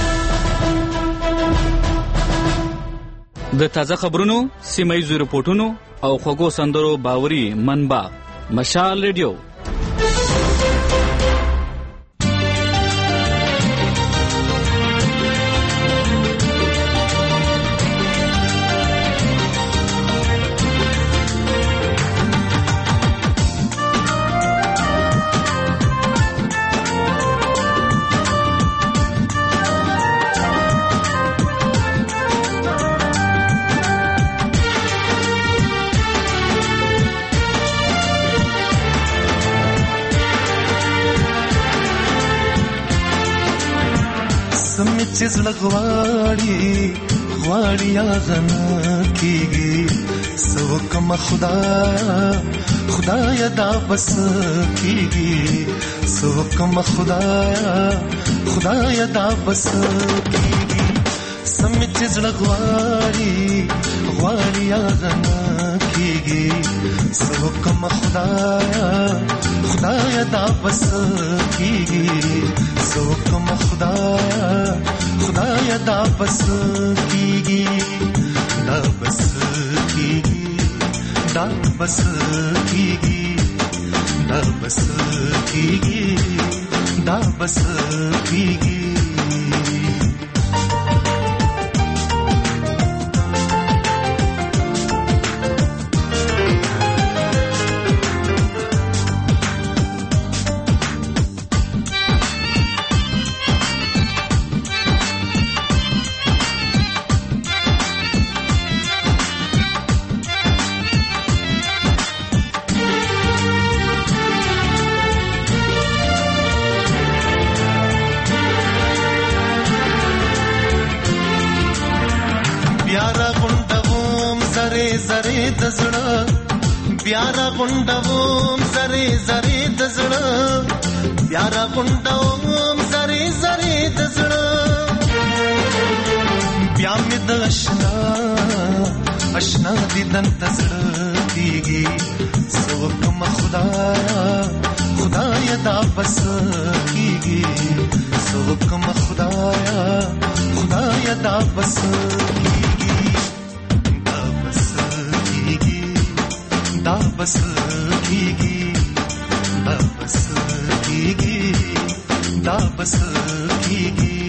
د تازه خبرونو سیمایي رپورټونو او خوږو سندرو باوري منبع مشال ریډیو چې زړغواړي غواړي اغه کیږي سو کم خدایا خدایا دا بس کیږي سو کم خدایا خدایا دا بس کیږي سم چې زړغواړي غواړي اغه کیږي سو کم خدایا خدایا دا بس کیږي سو کم خدایا خدایا دا بس کیږي دا بس کیږي دا بس کیږي دا بس کیږي دا بس کیږي प्यारा गुंडवोम जरे जरे दजड़ा प्यारा गुंडवोम जरे जरे दजड़ा प्याम दशना अशना दिदन तजड़ा दीगी सोकम खुदाया खुदाया दा बस कीगी सोकम खुदाया خدایا دا بس کیږي دا بس کیږي دا بس کیږي دا بس کیږي دا بس کیږي